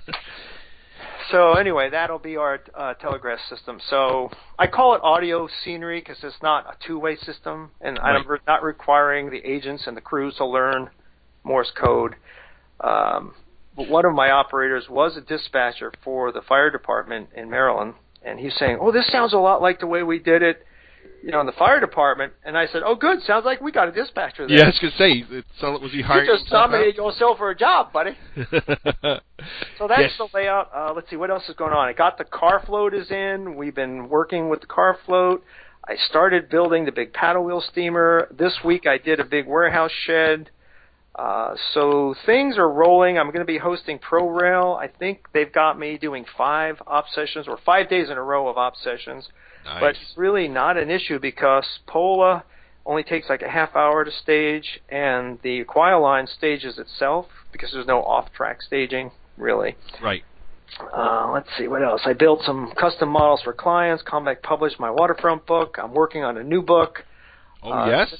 So anyway, that'll be our uh, telegraph system. So I call it audio scenery because it's not a two-way system, and right. I'm not requiring the agents and the crews to learn Morse code. Um, but one of my operators was a dispatcher for the fire department in Maryland, and he's saying, oh, this sounds a lot like the way we did it, you know, in the fire department. And I said, oh, good, sounds like we got a dispatcher there. Yeah, I was going to say, it sounded, was he hiring You just nominated yourself for a job, buddy. So that's yes. the layout. Uh, let's see, what else is going on? I got the car float is in. We've been working with the car float. I started building the big paddle wheel steamer. This week I did a big warehouse shed. Uh, so things are rolling. I'm going to be hosting ProRail. I think they've got me doing five op sessions, or five days in a row of op sessions. Nice. But it's really not an issue because Pola only takes like a half hour to stage, and the Aqualine stages itself because there's no off-track staging, really. Right. Uh, let's see, what else? I built some custom models for clients. Combeck published my waterfront book. I'm working on a new book. Oh, uh, yes?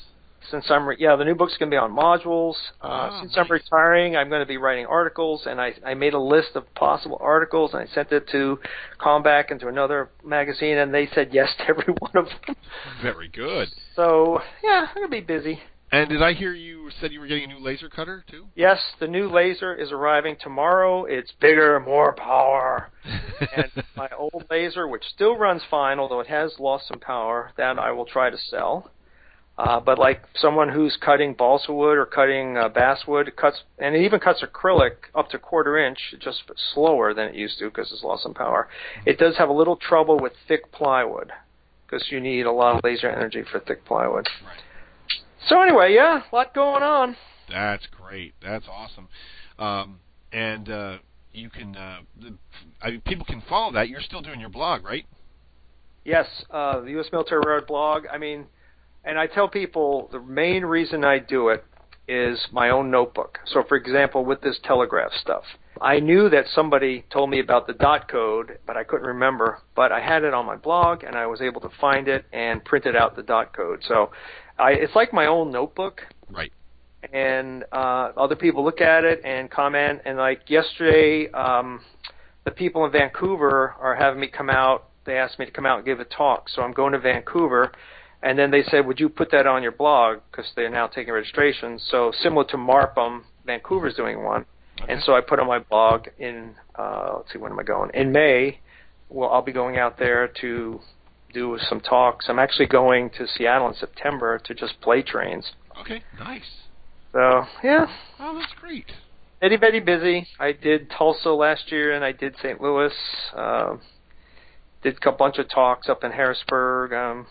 since I'm re- yeah, the new book's going to be on modules. Uh, Ah, since nice. I'm retiring, I'm going to be writing articles, and I I made a list of possible articles, and I sent it to Comback and to another magazine, and they said yes to every one of them. Very good. So yeah, I'm going to be busy. And did I hear you said you were getting a new laser cutter too? Yes, the new laser is arriving tomorrow. It's bigger, more power. And my old laser, which still runs fine, although it has lost some power, that I will try to sell. Uh, but like someone who's cutting balsa wood or cutting uh, basswood, it cuts, and it even cuts acrylic up to quarter inch, just slower than it used to because it's lost some power. It does have a little trouble with thick plywood because you need a lot of laser energy for thick plywood. Right. So anyway, yeah, a lot going on. That's great. That's awesome. Um, and uh, you can, uh, the, I mean, people can follow that. You're still doing your blog, right? Yes, uh, the U S Military Railroad blog. I mean, and I tell people the main reason I do it is my own notebook. So, for example, with this telegraph stuff, I knew that somebody told me about the dot code, but I couldn't remember. But I had it on my blog, and I was able to find it and printed out the dot code. So I, it's like my own notebook. Right. And uh, other people look at it and comment. And like yesterday, um, the people in Vancouver are having me come out. They asked me to come out and give a talk. So I'm going to Vancouver. And then they said, would you put that on your blog? Because they're now taking registrations. So similar to MARPM, Vancouver's doing one. Okay. And so I put on my blog in, uh, let's see, when am I going? In May, well, I'll be going out there to do some talks. I'm actually going to Seattle in September to just play trains. Okay, nice. So, yeah. Oh, that's great. Very, very busy. I did Tulsa last year, and I did Saint Louis. Uh, did a bunch of talks up in Harrisburg. Um,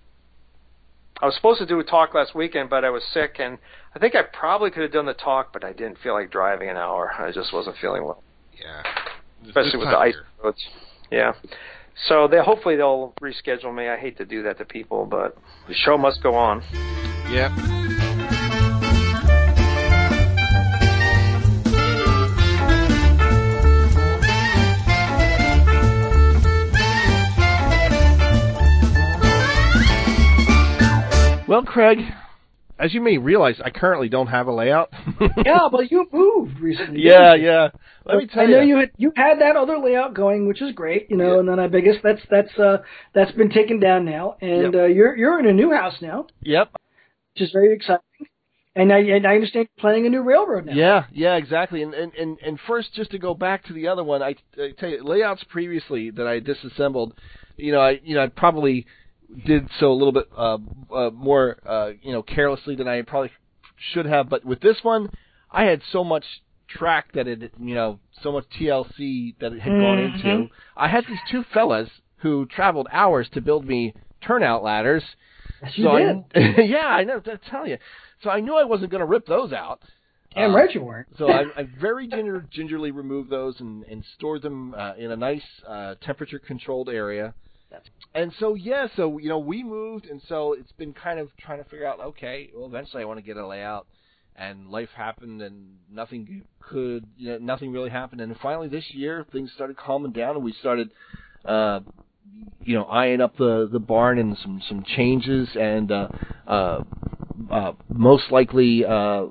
I was supposed to do a talk last weekend, but I was sick, and I think I probably could have done the talk, but I didn't feel like driving an hour. I just wasn't feeling well, Yeah. especially This with time the of ice year. roads. Yeah. So they hopefully they'll reschedule me. I hate to do that to people, but the show must go on. Yeah. Well, Craig, as you may realize, I currently don't have a layout. Yeah, but you moved recently. yeah, yeah. Let me tell I know you. you had you had that other layout going, which is great, you know. Yeah. And then I guess that's that's uh that's been taken down now, and Yep. uh, you're you're in a new house now, Yep. which is very exciting. And I and I understand you're planning a new railroad now. Yeah, yeah, exactly. And and and, and first, just to go back to the other one, I, I tell you, layouts previously that I disassembled, you know, I you know I probably did so a little bit uh, uh, more uh, you know carelessly than I probably should have. But with this one, I had so much track that it you know so much T L C that it had gone Mhm. into. I had these two fellas who traveled hours to build me turnout ladders. Yes, you so did. I, yeah, I know. I tell you. So I knew I wasn't going to rip those out. Damn Uh, right you weren't. So I, I very ginger, gingerly removed those and, and stored them uh, in a nice uh, temperature-controlled area. And so, yeah, so, you know, we moved, and so it's been kind of trying to figure out, okay, well, eventually I want to get a layout. And life happened, and nothing could, you know, nothing really happened. And finally this year, things started calming down, and we started, uh, you know, eyeing up the, the barn and some, some changes, and uh, uh, uh, most likely, uh,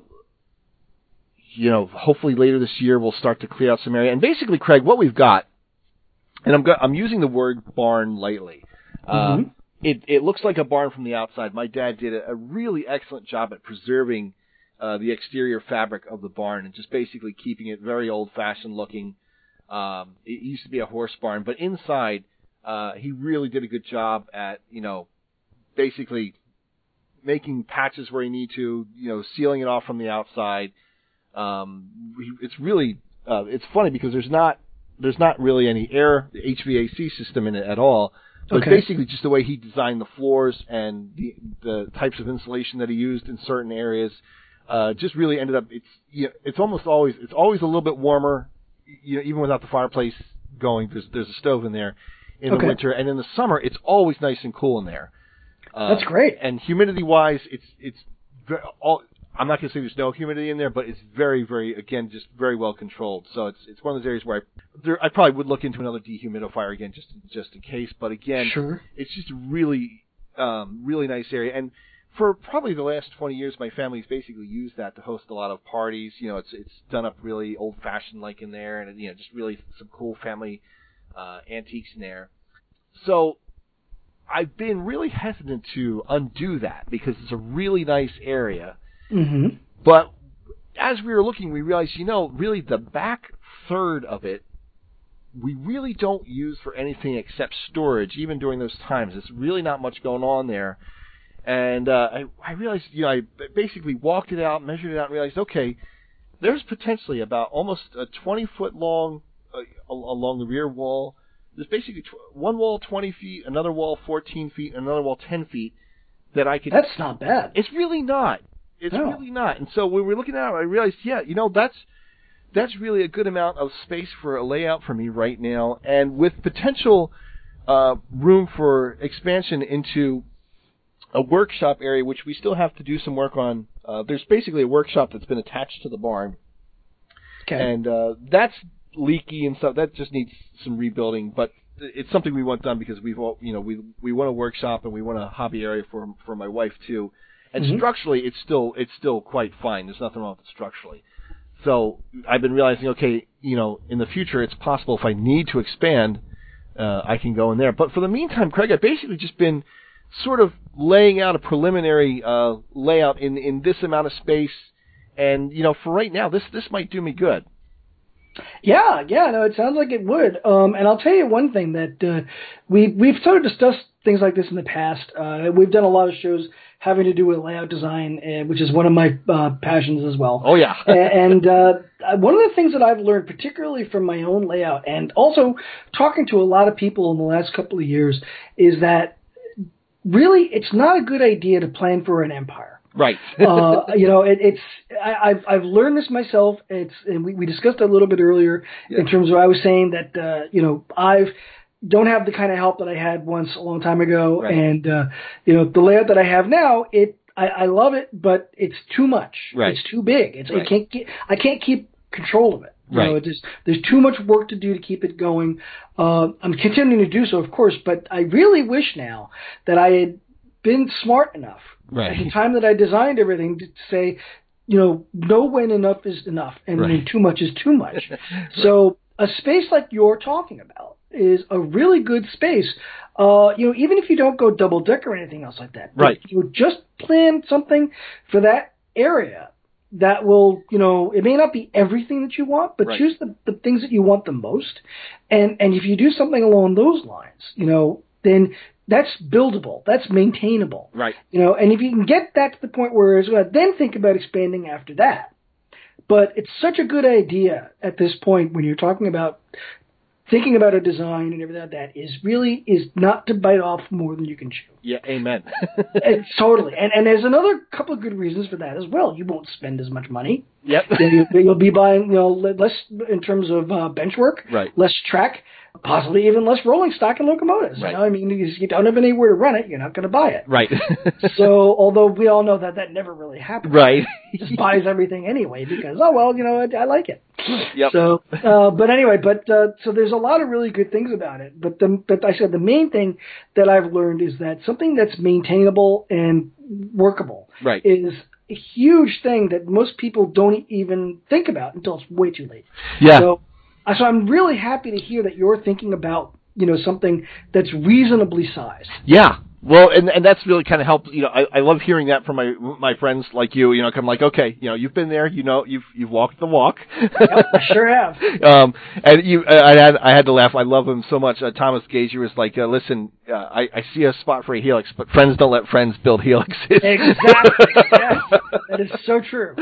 you know, hopefully later this year we'll start to clear out some area. And basically, Craig, what we've got, and I'm go- I'm using the word barn lightly. Uh, Mhm. It it looks like a barn from the outside. My dad did a, a really excellent job at preserving uh, the exterior fabric of the barn and just basically keeping it very old-fashioned looking. Um, it used to be a horse barn, but inside uh, he really did a good job at you know basically making patches where you need to, you know, sealing it off from the outside. Um, it's really uh, it's funny because there's not there's not really any air H V A C system in it at all. So Okay. It's basically just the way he designed the floors and the the types of insulation that he used in certain areas. Uh, just really ended up it's you know, it's almost always it's always a little bit warmer, you know, even without the fireplace going. There's there's a stove in there in Okay. the winter, and in the summer it's always nice and cool in there. Uh, That's great. And humidity wise, it's it's ve- all. I'm not going to say there's no humidity in there, but it's very, very, again, just very well controlled. So it's it's one of those areas where I, there, I probably would look into another dehumidifier again, just just in case. But again, Sure. it's just a really, um, really nice area. And for probably the last twenty years, my family's basically used that to host a lot of parties. You know, it's it's done up really old-fashioned like in there, and you know, just really some cool family uh, antiques in there. So I've been really hesitant to undo that because it's a really nice area. Mm-hmm. But as we were looking, we realized, you know, really the back third of it, we really don't use for anything except storage, even during those times. There's really not much going on there. And uh, I, I realized, you know, I basically walked it out, measured it out, and realized, okay, there's potentially about almost a twenty-foot long uh, along the rear wall. There's basically tw- one wall twenty feet, another wall fourteen feet, and another wall ten feet that I could... That's not bad. It's really not. It's no. really not. And so when we were looking at it, I realized, yeah, you know, that's that's really a good amount of space for a layout for me right now, and with potential uh, room for expansion into a workshop area, which we still have to do some work on. Uh, there's basically a workshop that's been attached to the barn. Okay. And uh, that's leaky and stuff. That just needs some rebuilding, but it's something we want done because we've all, you know, we we want a workshop and we want a hobby area for for my wife too. And mm-hmm. structurally, it's still it's still quite fine. There's nothing wrong with it structurally. So I've been realizing, okay, you know, in the future, it's possible if I need to expand, uh, I can go in there. But for the meantime, Craig, I've basically just been sort of laying out a preliminary uh, layout in, in this amount of space, and you know, for right now, this this might do me good. Yeah, yeah, no, it sounds like it would. Um, and I'll tell you one thing that uh, we we've sort of discussed things like this in the past. Uh, we've done a lot of shows having to do with layout design, uh, which is one of my uh, passions as well. Oh yeah. and uh, one of the things that I've learned, particularly from my own layout, and also talking to a lot of people in the last couple of years, is that really, it's not a good idea to plan for an empire. Right. uh, you know, it, it's I, I've I've learned this myself. It's and we, we discussed it a little bit earlier yeah. in terms of I was saying that uh, you know I've don't have the kind of help that I had once a long time ago, right. and uh, you know the layout that I have now, it I, I love it, but it's too much. Right. It's too big. It's right. I can't get, I can't keep control of it. You right. know, it just, there's too much work to do to keep it going. Uh, I'm continuing to do so, of course, but I really wish now that I had been smart enough right. at the time that I designed everything to say, you know, know when enough is enough and right. when too much is too much. right. So a space like you're talking about is a really good space. Uh, you know, even if you don't go double deck or anything else like that, right? You just plan something for that area that will, you know, it may not be everything that you want, but right. choose the, the things that you want the most. And and if you do something along those lines, you know, then that's buildable, that's maintainable. Right. You know, and if you can get that to the point where well, then think about expanding after that. But it's such a good idea at this point when you're talking about thinking about a design and everything like that is really is not to bite off more than you can chew. Yeah, amen. and, totally. And and there's another couple of good reasons for that as well. You won't spend as much money. Yep. you'll, you'll be buying, you know, less in terms of uh, bench work, right. less track, possibly even less rolling stock and locomotives. Right. You know, I mean, you don't have anywhere to run it, you're not going to buy it. Right. So, although we all know that that never really happens. Right. Just buys everything anyway because, oh, well, you know, I, I like it. Yep. So, uh, but anyway, but uh, so there's a lot of really good things about it. But the, but I said the main thing that I've learned is that something that's maintainable and workable right. is a huge thing that most people don't even think about until it's way too late. Yeah. So, so I'm really happy to hear that you're thinking about, you know, something that's reasonably sized. Yeah. Well, and and that's really kind of helped. You know, I, I love hearing that from my my friends like you. You know, I'm like, okay, you know, you've been there. You know, you've you've walked the walk. Yep, I sure have. um, and you, I had I had to laugh. I love him so much. Uh, Thomas Gager was like, uh, listen, uh, I I see a spot for a helix, but friends don't let friends build helixes. Exactly. Yes, that is so true.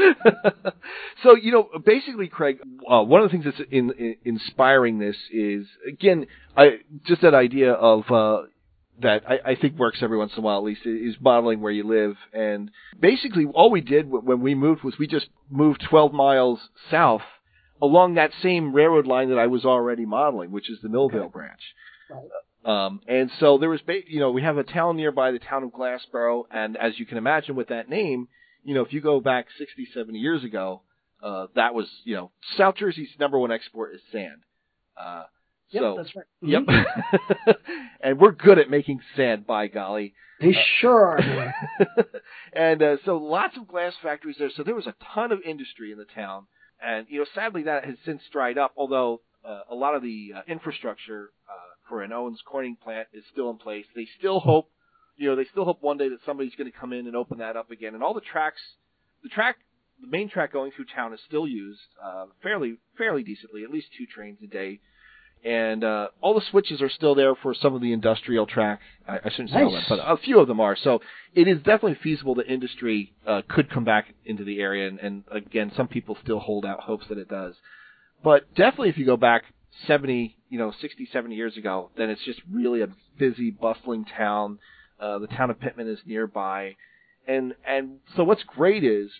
So you know, basically, Craig, uh, one of the things that's in, in, inspiring this is again, I just that idea of. Uh, that I, I think works every once in a while at least, is modeling where you live. And basically all we did when we moved was we just moved twelve miles south along that same railroad line that I was already modeling, which is the Millvale okay. branch. Right. Um, and so there was, ba- you know, we have a town nearby, the town of Glassboro, and as you can imagine with that name, you know, if you go back sixty, seventy years ago, uh, that was, you know, South Jersey's number one export is sand. Uh, Yep, so, that's right. Mm-hmm. Yep. And we're good at making sand, by golly. They sure are. And uh, so lots of glass factories there. So there was a ton of industry in the town. And, you know, sadly that has since dried up, although uh, a lot of the uh, infrastructure uh, for an Owens Corning plant is still in place. They still hope, you know, they still hope one day that somebody's going to come in and open that up again. And all the tracks, the track, the main track going through town is still used uh, fairly fairly decently, at least two trains a day. And uh, all the switches are still there for some of the industrial track. I, I shouldn't say all that, but a few of them are. So it is definitely feasible that industry uh, could come back into the area. And, and again, some people still hold out hopes that it does. But definitely if you go back seventy, you know, sixty, seventy years ago, then it's just really a busy, bustling town. Uh, the town of Pittman is nearby. And, and so what's great is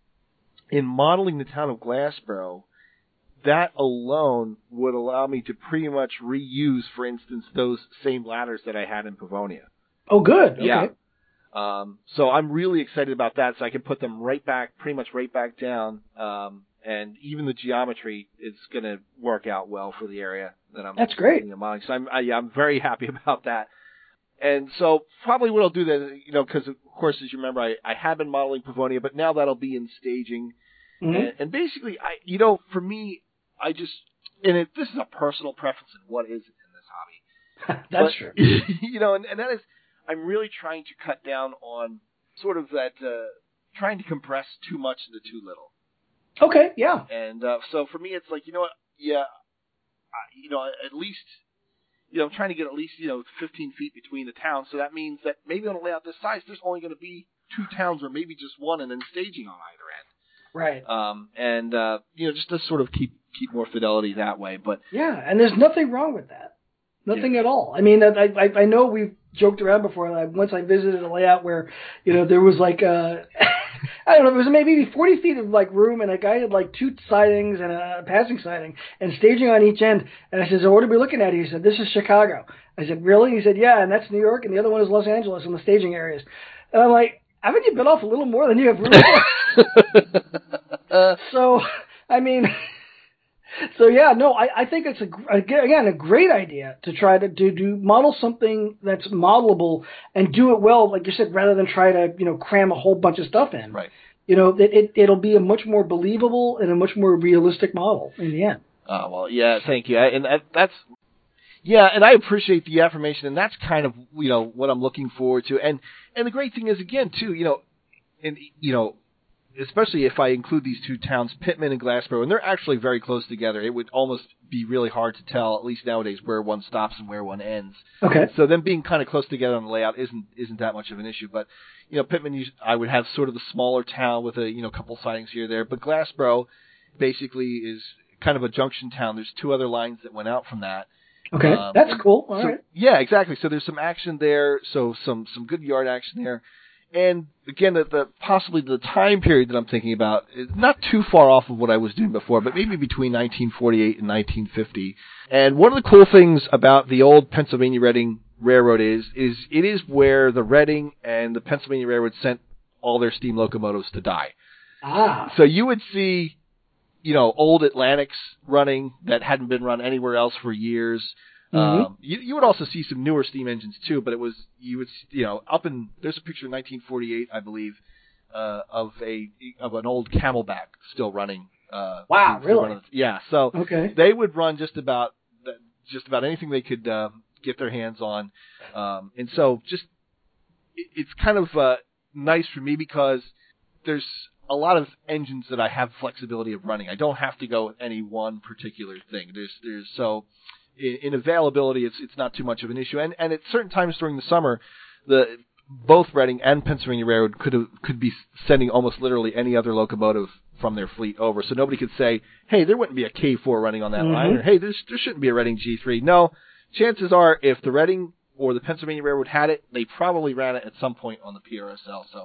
in modeling the town of Glassboro, that alone would allow me to pretty much reuse, for instance, those same ladders that I had in Pavonia. Oh, good. Okay. Yeah. Um, so I'm really excited about that. So I can put them right back, pretty much right back down. Um, and even the geometry is going to work out well for the area that I'm. That's great. Modeling. So I'm, I, yeah, I'm very happy about that. And so probably what I'll do then, you know, because of course, as you remember, I, I have been modeling Pavonia, but now that'll be in staging. Mm-hmm. And, and basically, I, you know, for me, I just, and it, this is a personal preference in what is in this hobby. That's but, true. You know, and, and that is, I'm really trying to cut down on sort of that, uh, trying to compress too much into too little. Okay, yeah. And uh, so for me, it's like, you know what, yeah, I, you know, at least, you know, I'm trying to get at least, you know, fifteen feet between the towns. So that means that maybe on a layout this size, there's only going to be two towns or maybe just one and then staging on either end. Right. Um, and, uh, you know, just to sort of keep keep more fidelity that way. But yeah, and there's nothing wrong with that. Nothing yeah. at all. I mean, I, I I know we've joked around before. Like once I visited a layout where, you know, there was like, uh, I don't know, there was maybe forty feet of like room, and a guy had like two sidings and a passing siding and staging on each end. And I said, so what are we looking at? He said, this is Chicago. I said, really? He said, yeah, and that's New York, and the other one is Los Angeles in the staging areas. And I'm like, haven't you been off a little more than you have room for? uh, so, I mean, so yeah, no, I, I think it's, a again, a great idea to try to do, do model something that's modelable and do it well, like you said, rather than try to, you know, cram a whole bunch of stuff in. Right. You know, it, it, it'll be a much more believable and a much more realistic model in the end. Oh, well, yeah, thank you. And that, that's, yeah, and I appreciate the affirmation, and that's kind of, you know, what I'm looking forward to. And, and the great thing is, again, too, you know, and, you know, especially if I include these two towns, Pittman and Glassboro, and they're actually very close together, it would almost be really hard to tell, at least nowadays, where one stops and where one ends. Okay. So them being kind of close together on the layout isn't isn't that much of an issue. But, you know, Pittman, I would have sort of the smaller town with a, you know, couple sidings here or there. But Glassboro basically is kind of a junction town. There's two other lines that went out from that. Okay, um, that's cool. All so, right. Yeah, exactly. So there's some action there, so some, some good yard action there. And again, the, the possibly the time period that I'm thinking about is not too far off of what I was doing before, but maybe between nineteen forty-eight and nineteen fifty. And one of the cool things about the old Pennsylvania Reading Railroad is, is it is where the Reading and the Pennsylvania Railroad sent all their steam locomotives to die. Ah. So you would see, you know, old Atlantics running that hadn't been run anywhere else for years. Mm-hmm. Um, you, you would also see some newer steam engines too, but it was, you would, you know, up in, there's a picture in nineteen forty-eight, I believe, uh, of a, of an old Camelback still running. Uh, wow, still really? Running, yeah. So okay. They would run just about, just about anything they could, uh, get their hands on. Um, and so just, it, it's kind of, uh, nice for me because there's a lot of engines that I have flexibility of running. I don't have to go with any one particular thing. There's, there's, so, In, in availability, it's it's not too much of an issue, and and at certain times during the summer, the both Reading and Pennsylvania Railroad could have, could be sending almost literally any other locomotive from their fleet over, so nobody could say, hey, there wouldn't be a K four running on that mm-hmm. line, or hey, there there shouldn't be a Reading G three. No, chances are, if the Reading or the Pennsylvania Railroad had it, they probably ran it at some point on the P R S L. So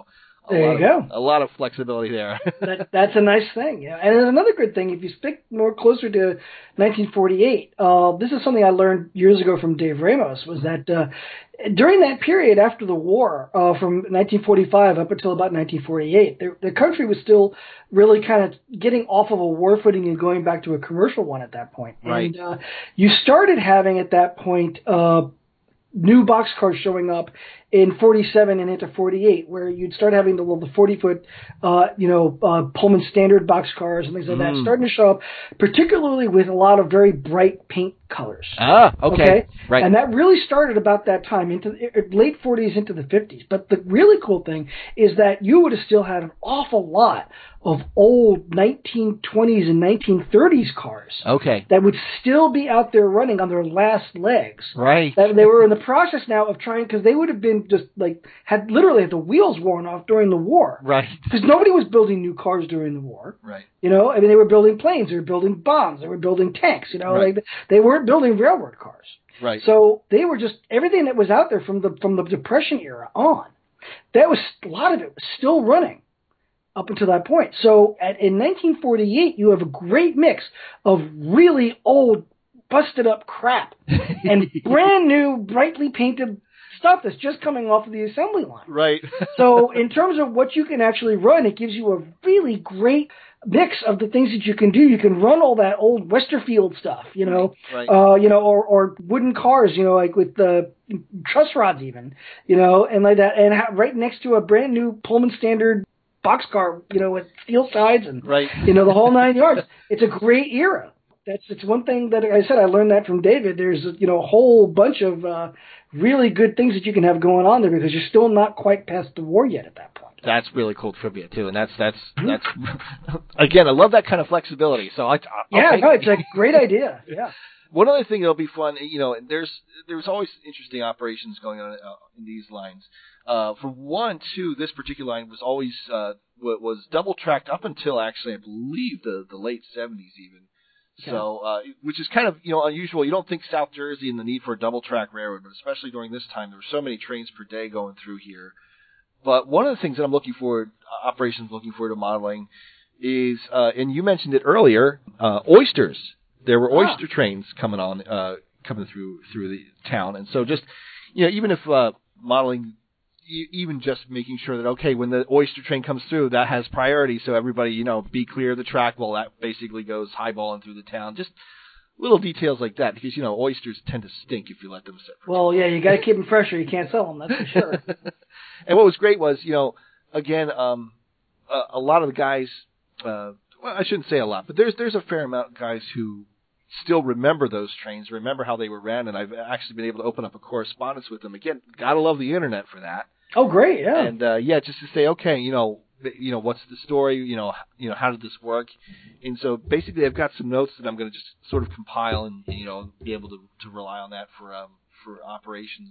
A there lot you of, go. A lot of flexibility there. that, that's a nice thing. Yeah. And there's another good thing. If you stick more closer to nineteen forty-eight, uh, this is something I learned years ago from Dave Ramos, was that uh, during that period after the war, uh, from nineteen forty-five up until about nineteen forty-eight, the, the country was still really kind of getting off of a war footing and going back to a commercial one at that point. Right. And uh, you started having at that point uh, new boxcars showing up in forty-seven and into forty-eight, where you'd start having the the forty-foot, uh, you know, uh, Pullman Standard boxcars and things like that Mm. starting to show up, particularly with a lot of very bright paint colors. Ah, okay. Right. And that really started about that time, into the late forties into the fifties. But the really cool thing is that you would have still had an awful lot of old nineteen twenties and nineteen thirties cars Okay. that would still be out there running on their last legs. Right. That they were in the process now of trying, because they would have been just like, had literally had the wheels worn off during the war. Right. Because nobody was building new cars during the war. Right. You know, I mean, they were building planes, they were building bombs, they were building tanks, you know, Right. like they weren't building railroad cars. Right. So they were just, everything that was out there from the from the Depression era on, that was, a lot of it was still running up until that point. So at, in nineteen forty-eight, you have a great mix of really old, busted up crap and brand new, brightly painted stuff that's just coming off of the assembly line. Right. So in terms of what you can actually run, it gives you a really great mix of the things that you can do. You can run all that old Westerfield stuff, you know, Right. uh, you know, or, or wooden cars, you know, like with the truss rods even, you know, and like that, and ha- right next to a brand new Pullman Standard boxcar, you know, with steel sides and, Right. you know, the whole nine yards. It's a great era. That's, it's one thing that I said, I learned that from David. There's, you know, a whole bunch of uh, really good things that you can have going on there because you're still not quite past the war yet at that point. That's really cool trivia too, and that's that's that's again, I love that kind of flexibility. So I, I'll Yeah, take no, it. it's a great idea. Yeah. One other thing that'll be fun, you know, there's there's always interesting operations going on uh, in these lines. Uh, for one, too, this particular line was always uh, was double tracked up until actually I believe the the late seventies even. Okay. So, uh, which is kind of, you know, unusual. You don't think South Jersey and the need for a double track railroad, but especially during this time, there were so many trains per day going through here. But one of the things that I'm looking forward, uh, operations looking forward to modeling is, uh, and you mentioned it earlier, uh, oysters. There were oyster ah. trains coming on, uh, coming through through the town, and so just, you know, even if uh, modeling, e- even just making sure that okay, when the oyster train comes through, that has priority, so everybody, you know, be clear of the track. Well, that basically goes highballing through the town. Just little details like that, because you know oysters tend to stink if you let them sit. For well, yeah, you got to keep them fresh, or you can't sell them. That's for sure. And what was great was, you know, again, um, a, a lot of the guys. Uh, well, I shouldn't say a lot, but there's there's a fair amount of guys who still remember those trains, remember how they were ran, and I've actually been able to open up a correspondence with them. Again, gotta love the internet for that. Oh, great, yeah. And uh, yeah, just to say, okay, you know, you know, what's the story? You know, you know, how did this work? And so basically, I've got some notes that I'm going to just sort of compile and you know be able to, to rely on that for um, for operations.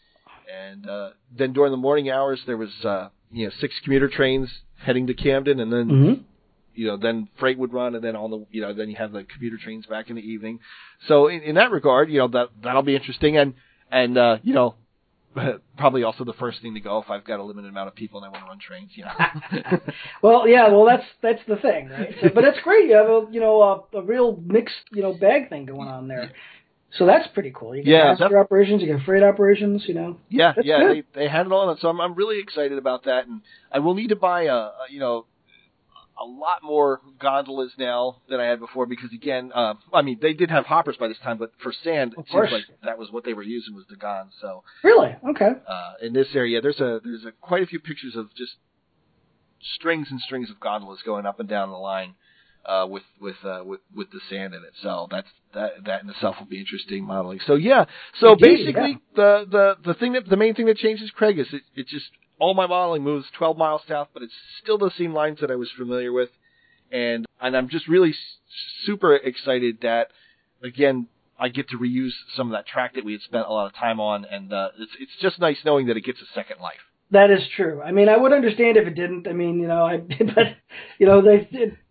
And uh, then during the morning hours, there was uh, you know six commuter trains heading to Camden, and then. Mm-hmm. You know, then freight would run, and then on the, you know, then you have the commuter trains back in the evening. So in, in that regard, you know, that that'll be interesting, and and uh, you know, probably also the first thing to go if I've got a limited amount of people and I want to run trains. You know. Well, yeah, well that's that's the thing, right? So, but it's great. You have a you know a, a real mixed you know bag thing going on there. So that's pretty cool. You get yeah, passenger operations, you get freight operations, you know. Yeah, that's yeah, good. they they had it all, and so I'm I'm really excited about that, and I will need to buy a, a you know. a lot more gondolas now than I had before because, again, uh, I mean, they did have hoppers by this time, but for sand, it seems like that was what they were using was the gons. So really, okay. Uh, in this area, there's a there's a quite a few pictures of just strings and strings of gondolas going up and down the line uh, with with uh, with with the sand in it. So that's that that in itself will be interesting modeling. So yeah, so Indeed, basically yeah. the the the thing that the main thing that changes, Craig, is it, it just. All my modeling moves twelve miles south, but it's still the same lines that I was familiar with. And and I'm just really super excited that, again, I get to reuse some of that track that we had spent a lot of time on. And uh, it's it's just nice knowing that it gets a second life. That is true. I mean, I would understand if it didn't. I mean, you know, I but, you know, they it,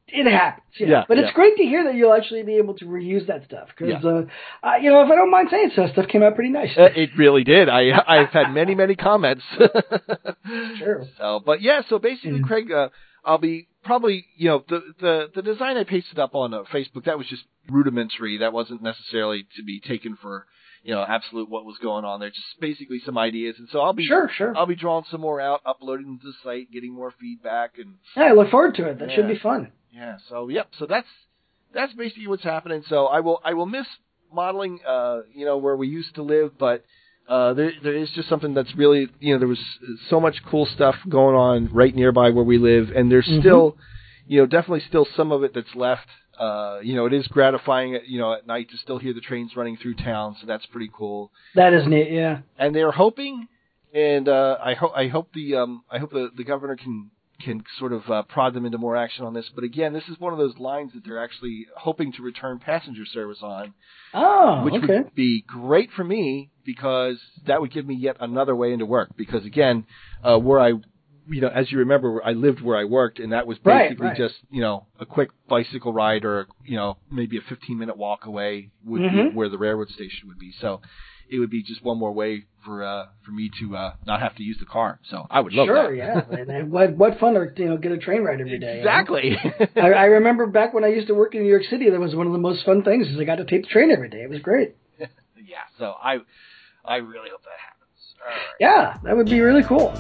It happens, yeah. Yeah, but yeah. it's great to hear that you'll actually be able to reuse that stuff. Because, Yeah. uh, uh, you know, if I don't mind saying so, stuff came out pretty nice. Uh, it really did. I I've had many many comments. Sure. So, but yeah. So basically, Mm. Craig, uh, I'll be probably you know the the the design I pasted up on uh, Facebook, that was just rudimentary. That wasn't necessarily to be taken for you know absolute what was going on there. Just basically some ideas. And so I'll be Sure, sure. I'll be drawing some more out, uploading them to the site, getting more feedback, and Yeah, I look forward to it. That Yeah. should be fun. yeah. So yep. So that's that's basically what's happening. So I will I will miss modeling, uh, you know, where we used to live, but uh, there there is just something that's really, you know, there was so much cool stuff going on right nearby where we live, and there's Mhm. still, you know, definitely still some of it that's left. Uh, you know, it is gratifying, you know, at night to still hear the trains running through town, so that's pretty cool. That is neat, yeah. And they're hoping, and uh, I hope I hope the um, I hope the, the governor can. can sort of uh, prod them into more action on this. But again, this is one of those lines that they're actually hoping to return passenger service on, Oh, which okay. would be great for me because that would give me yet another way into work. Because again, uh, where I, you know, as you remember, I lived where I worked, and that was Right, basically right. just, you know, a quick bicycle ride or, you know, maybe a fifteen minute walk away would Mhm. be where the railroad station would be. So it would be just one more way for uh, for me to uh, not have to use the car. So I would love Sure, that. yeah. And, and what what fun to you know get a train ride every day. you know? Exactly. I, I remember back when I used to work in New York City, that was one of the most fun things. Is I got to take the train every day. It was great. Yeah, so I I really hope that happens. All right. Yeah, that would be really cool.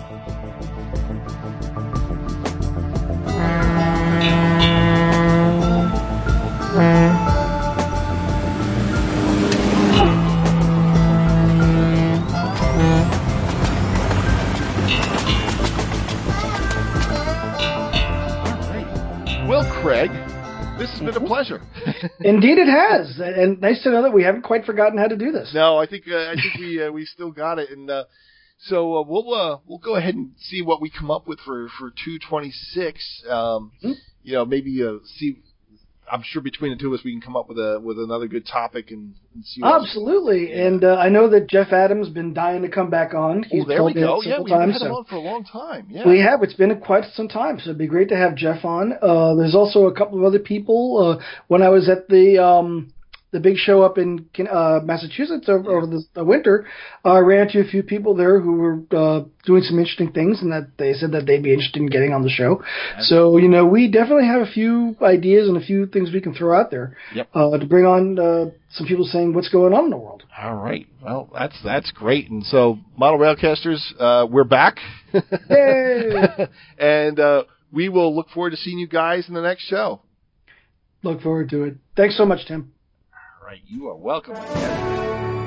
Well, Craig, this has been a pleasure. Indeed, it has, and nice to know that we haven't quite forgotten how to do this. No, I think uh, I think we uh, we still got it, and uh, so uh, we'll uh, we'll go ahead and see what we come up with for for two twenty-six. Um, Hmm. You know, maybe uh, see. I'm sure between the two of us, we can come up with a with another good topic and, and see. What Absolutely, and uh, I know that Jeff Adams has been dying to come back on. He's Oh, there we told me go. it Yeah, several we haven't times, had him so- on for a long time. Yeah. We have. It's been quite some time, so it'd be great to have Jeff on. Uh, there's also a couple of other people. Uh, when I was at the um, the big show up in uh, Massachusetts over, over the, the winter, uh, I ran into a few people there who were uh, doing some interesting things, and that they said that they'd be interested in getting on the show. So, you know, we definitely have a few ideas and a few things we can throw out there Yep. uh, to bring on uh, some people saying what's going on in the world. All right. Well, that's that's great. And so, Model Railcasters, uh, we're back. Yay! And uh, we will look forward to seeing you guys in the next show. Look forward to it. Thanks so much, Tim. All right. You are welcome. my guest.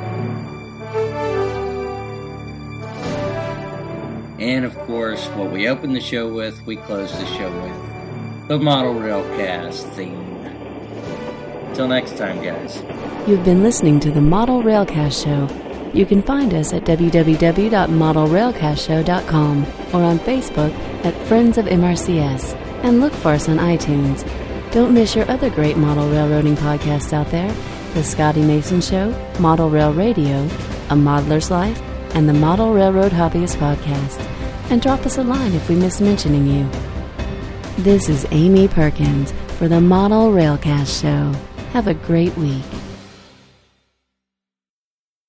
And of course, what we open the show with, we close the show with. The Model Railcast theme. Till next time, guys. You've been listening to the Model Railcast Show. You can find us at w w w dot model railcast show dot com or on Facebook at Friends of M R C S, and look for us on iTunes. Don't miss your other great model railroading podcasts out there: The Scotty Mason Show, Model Rail Radio, A Modeler's Life, and the Model Railroad Hobbyist Podcast. And drop us a line if we miss mentioning you. This is Amy Perkins for the Model Railcast Show. Have a great week.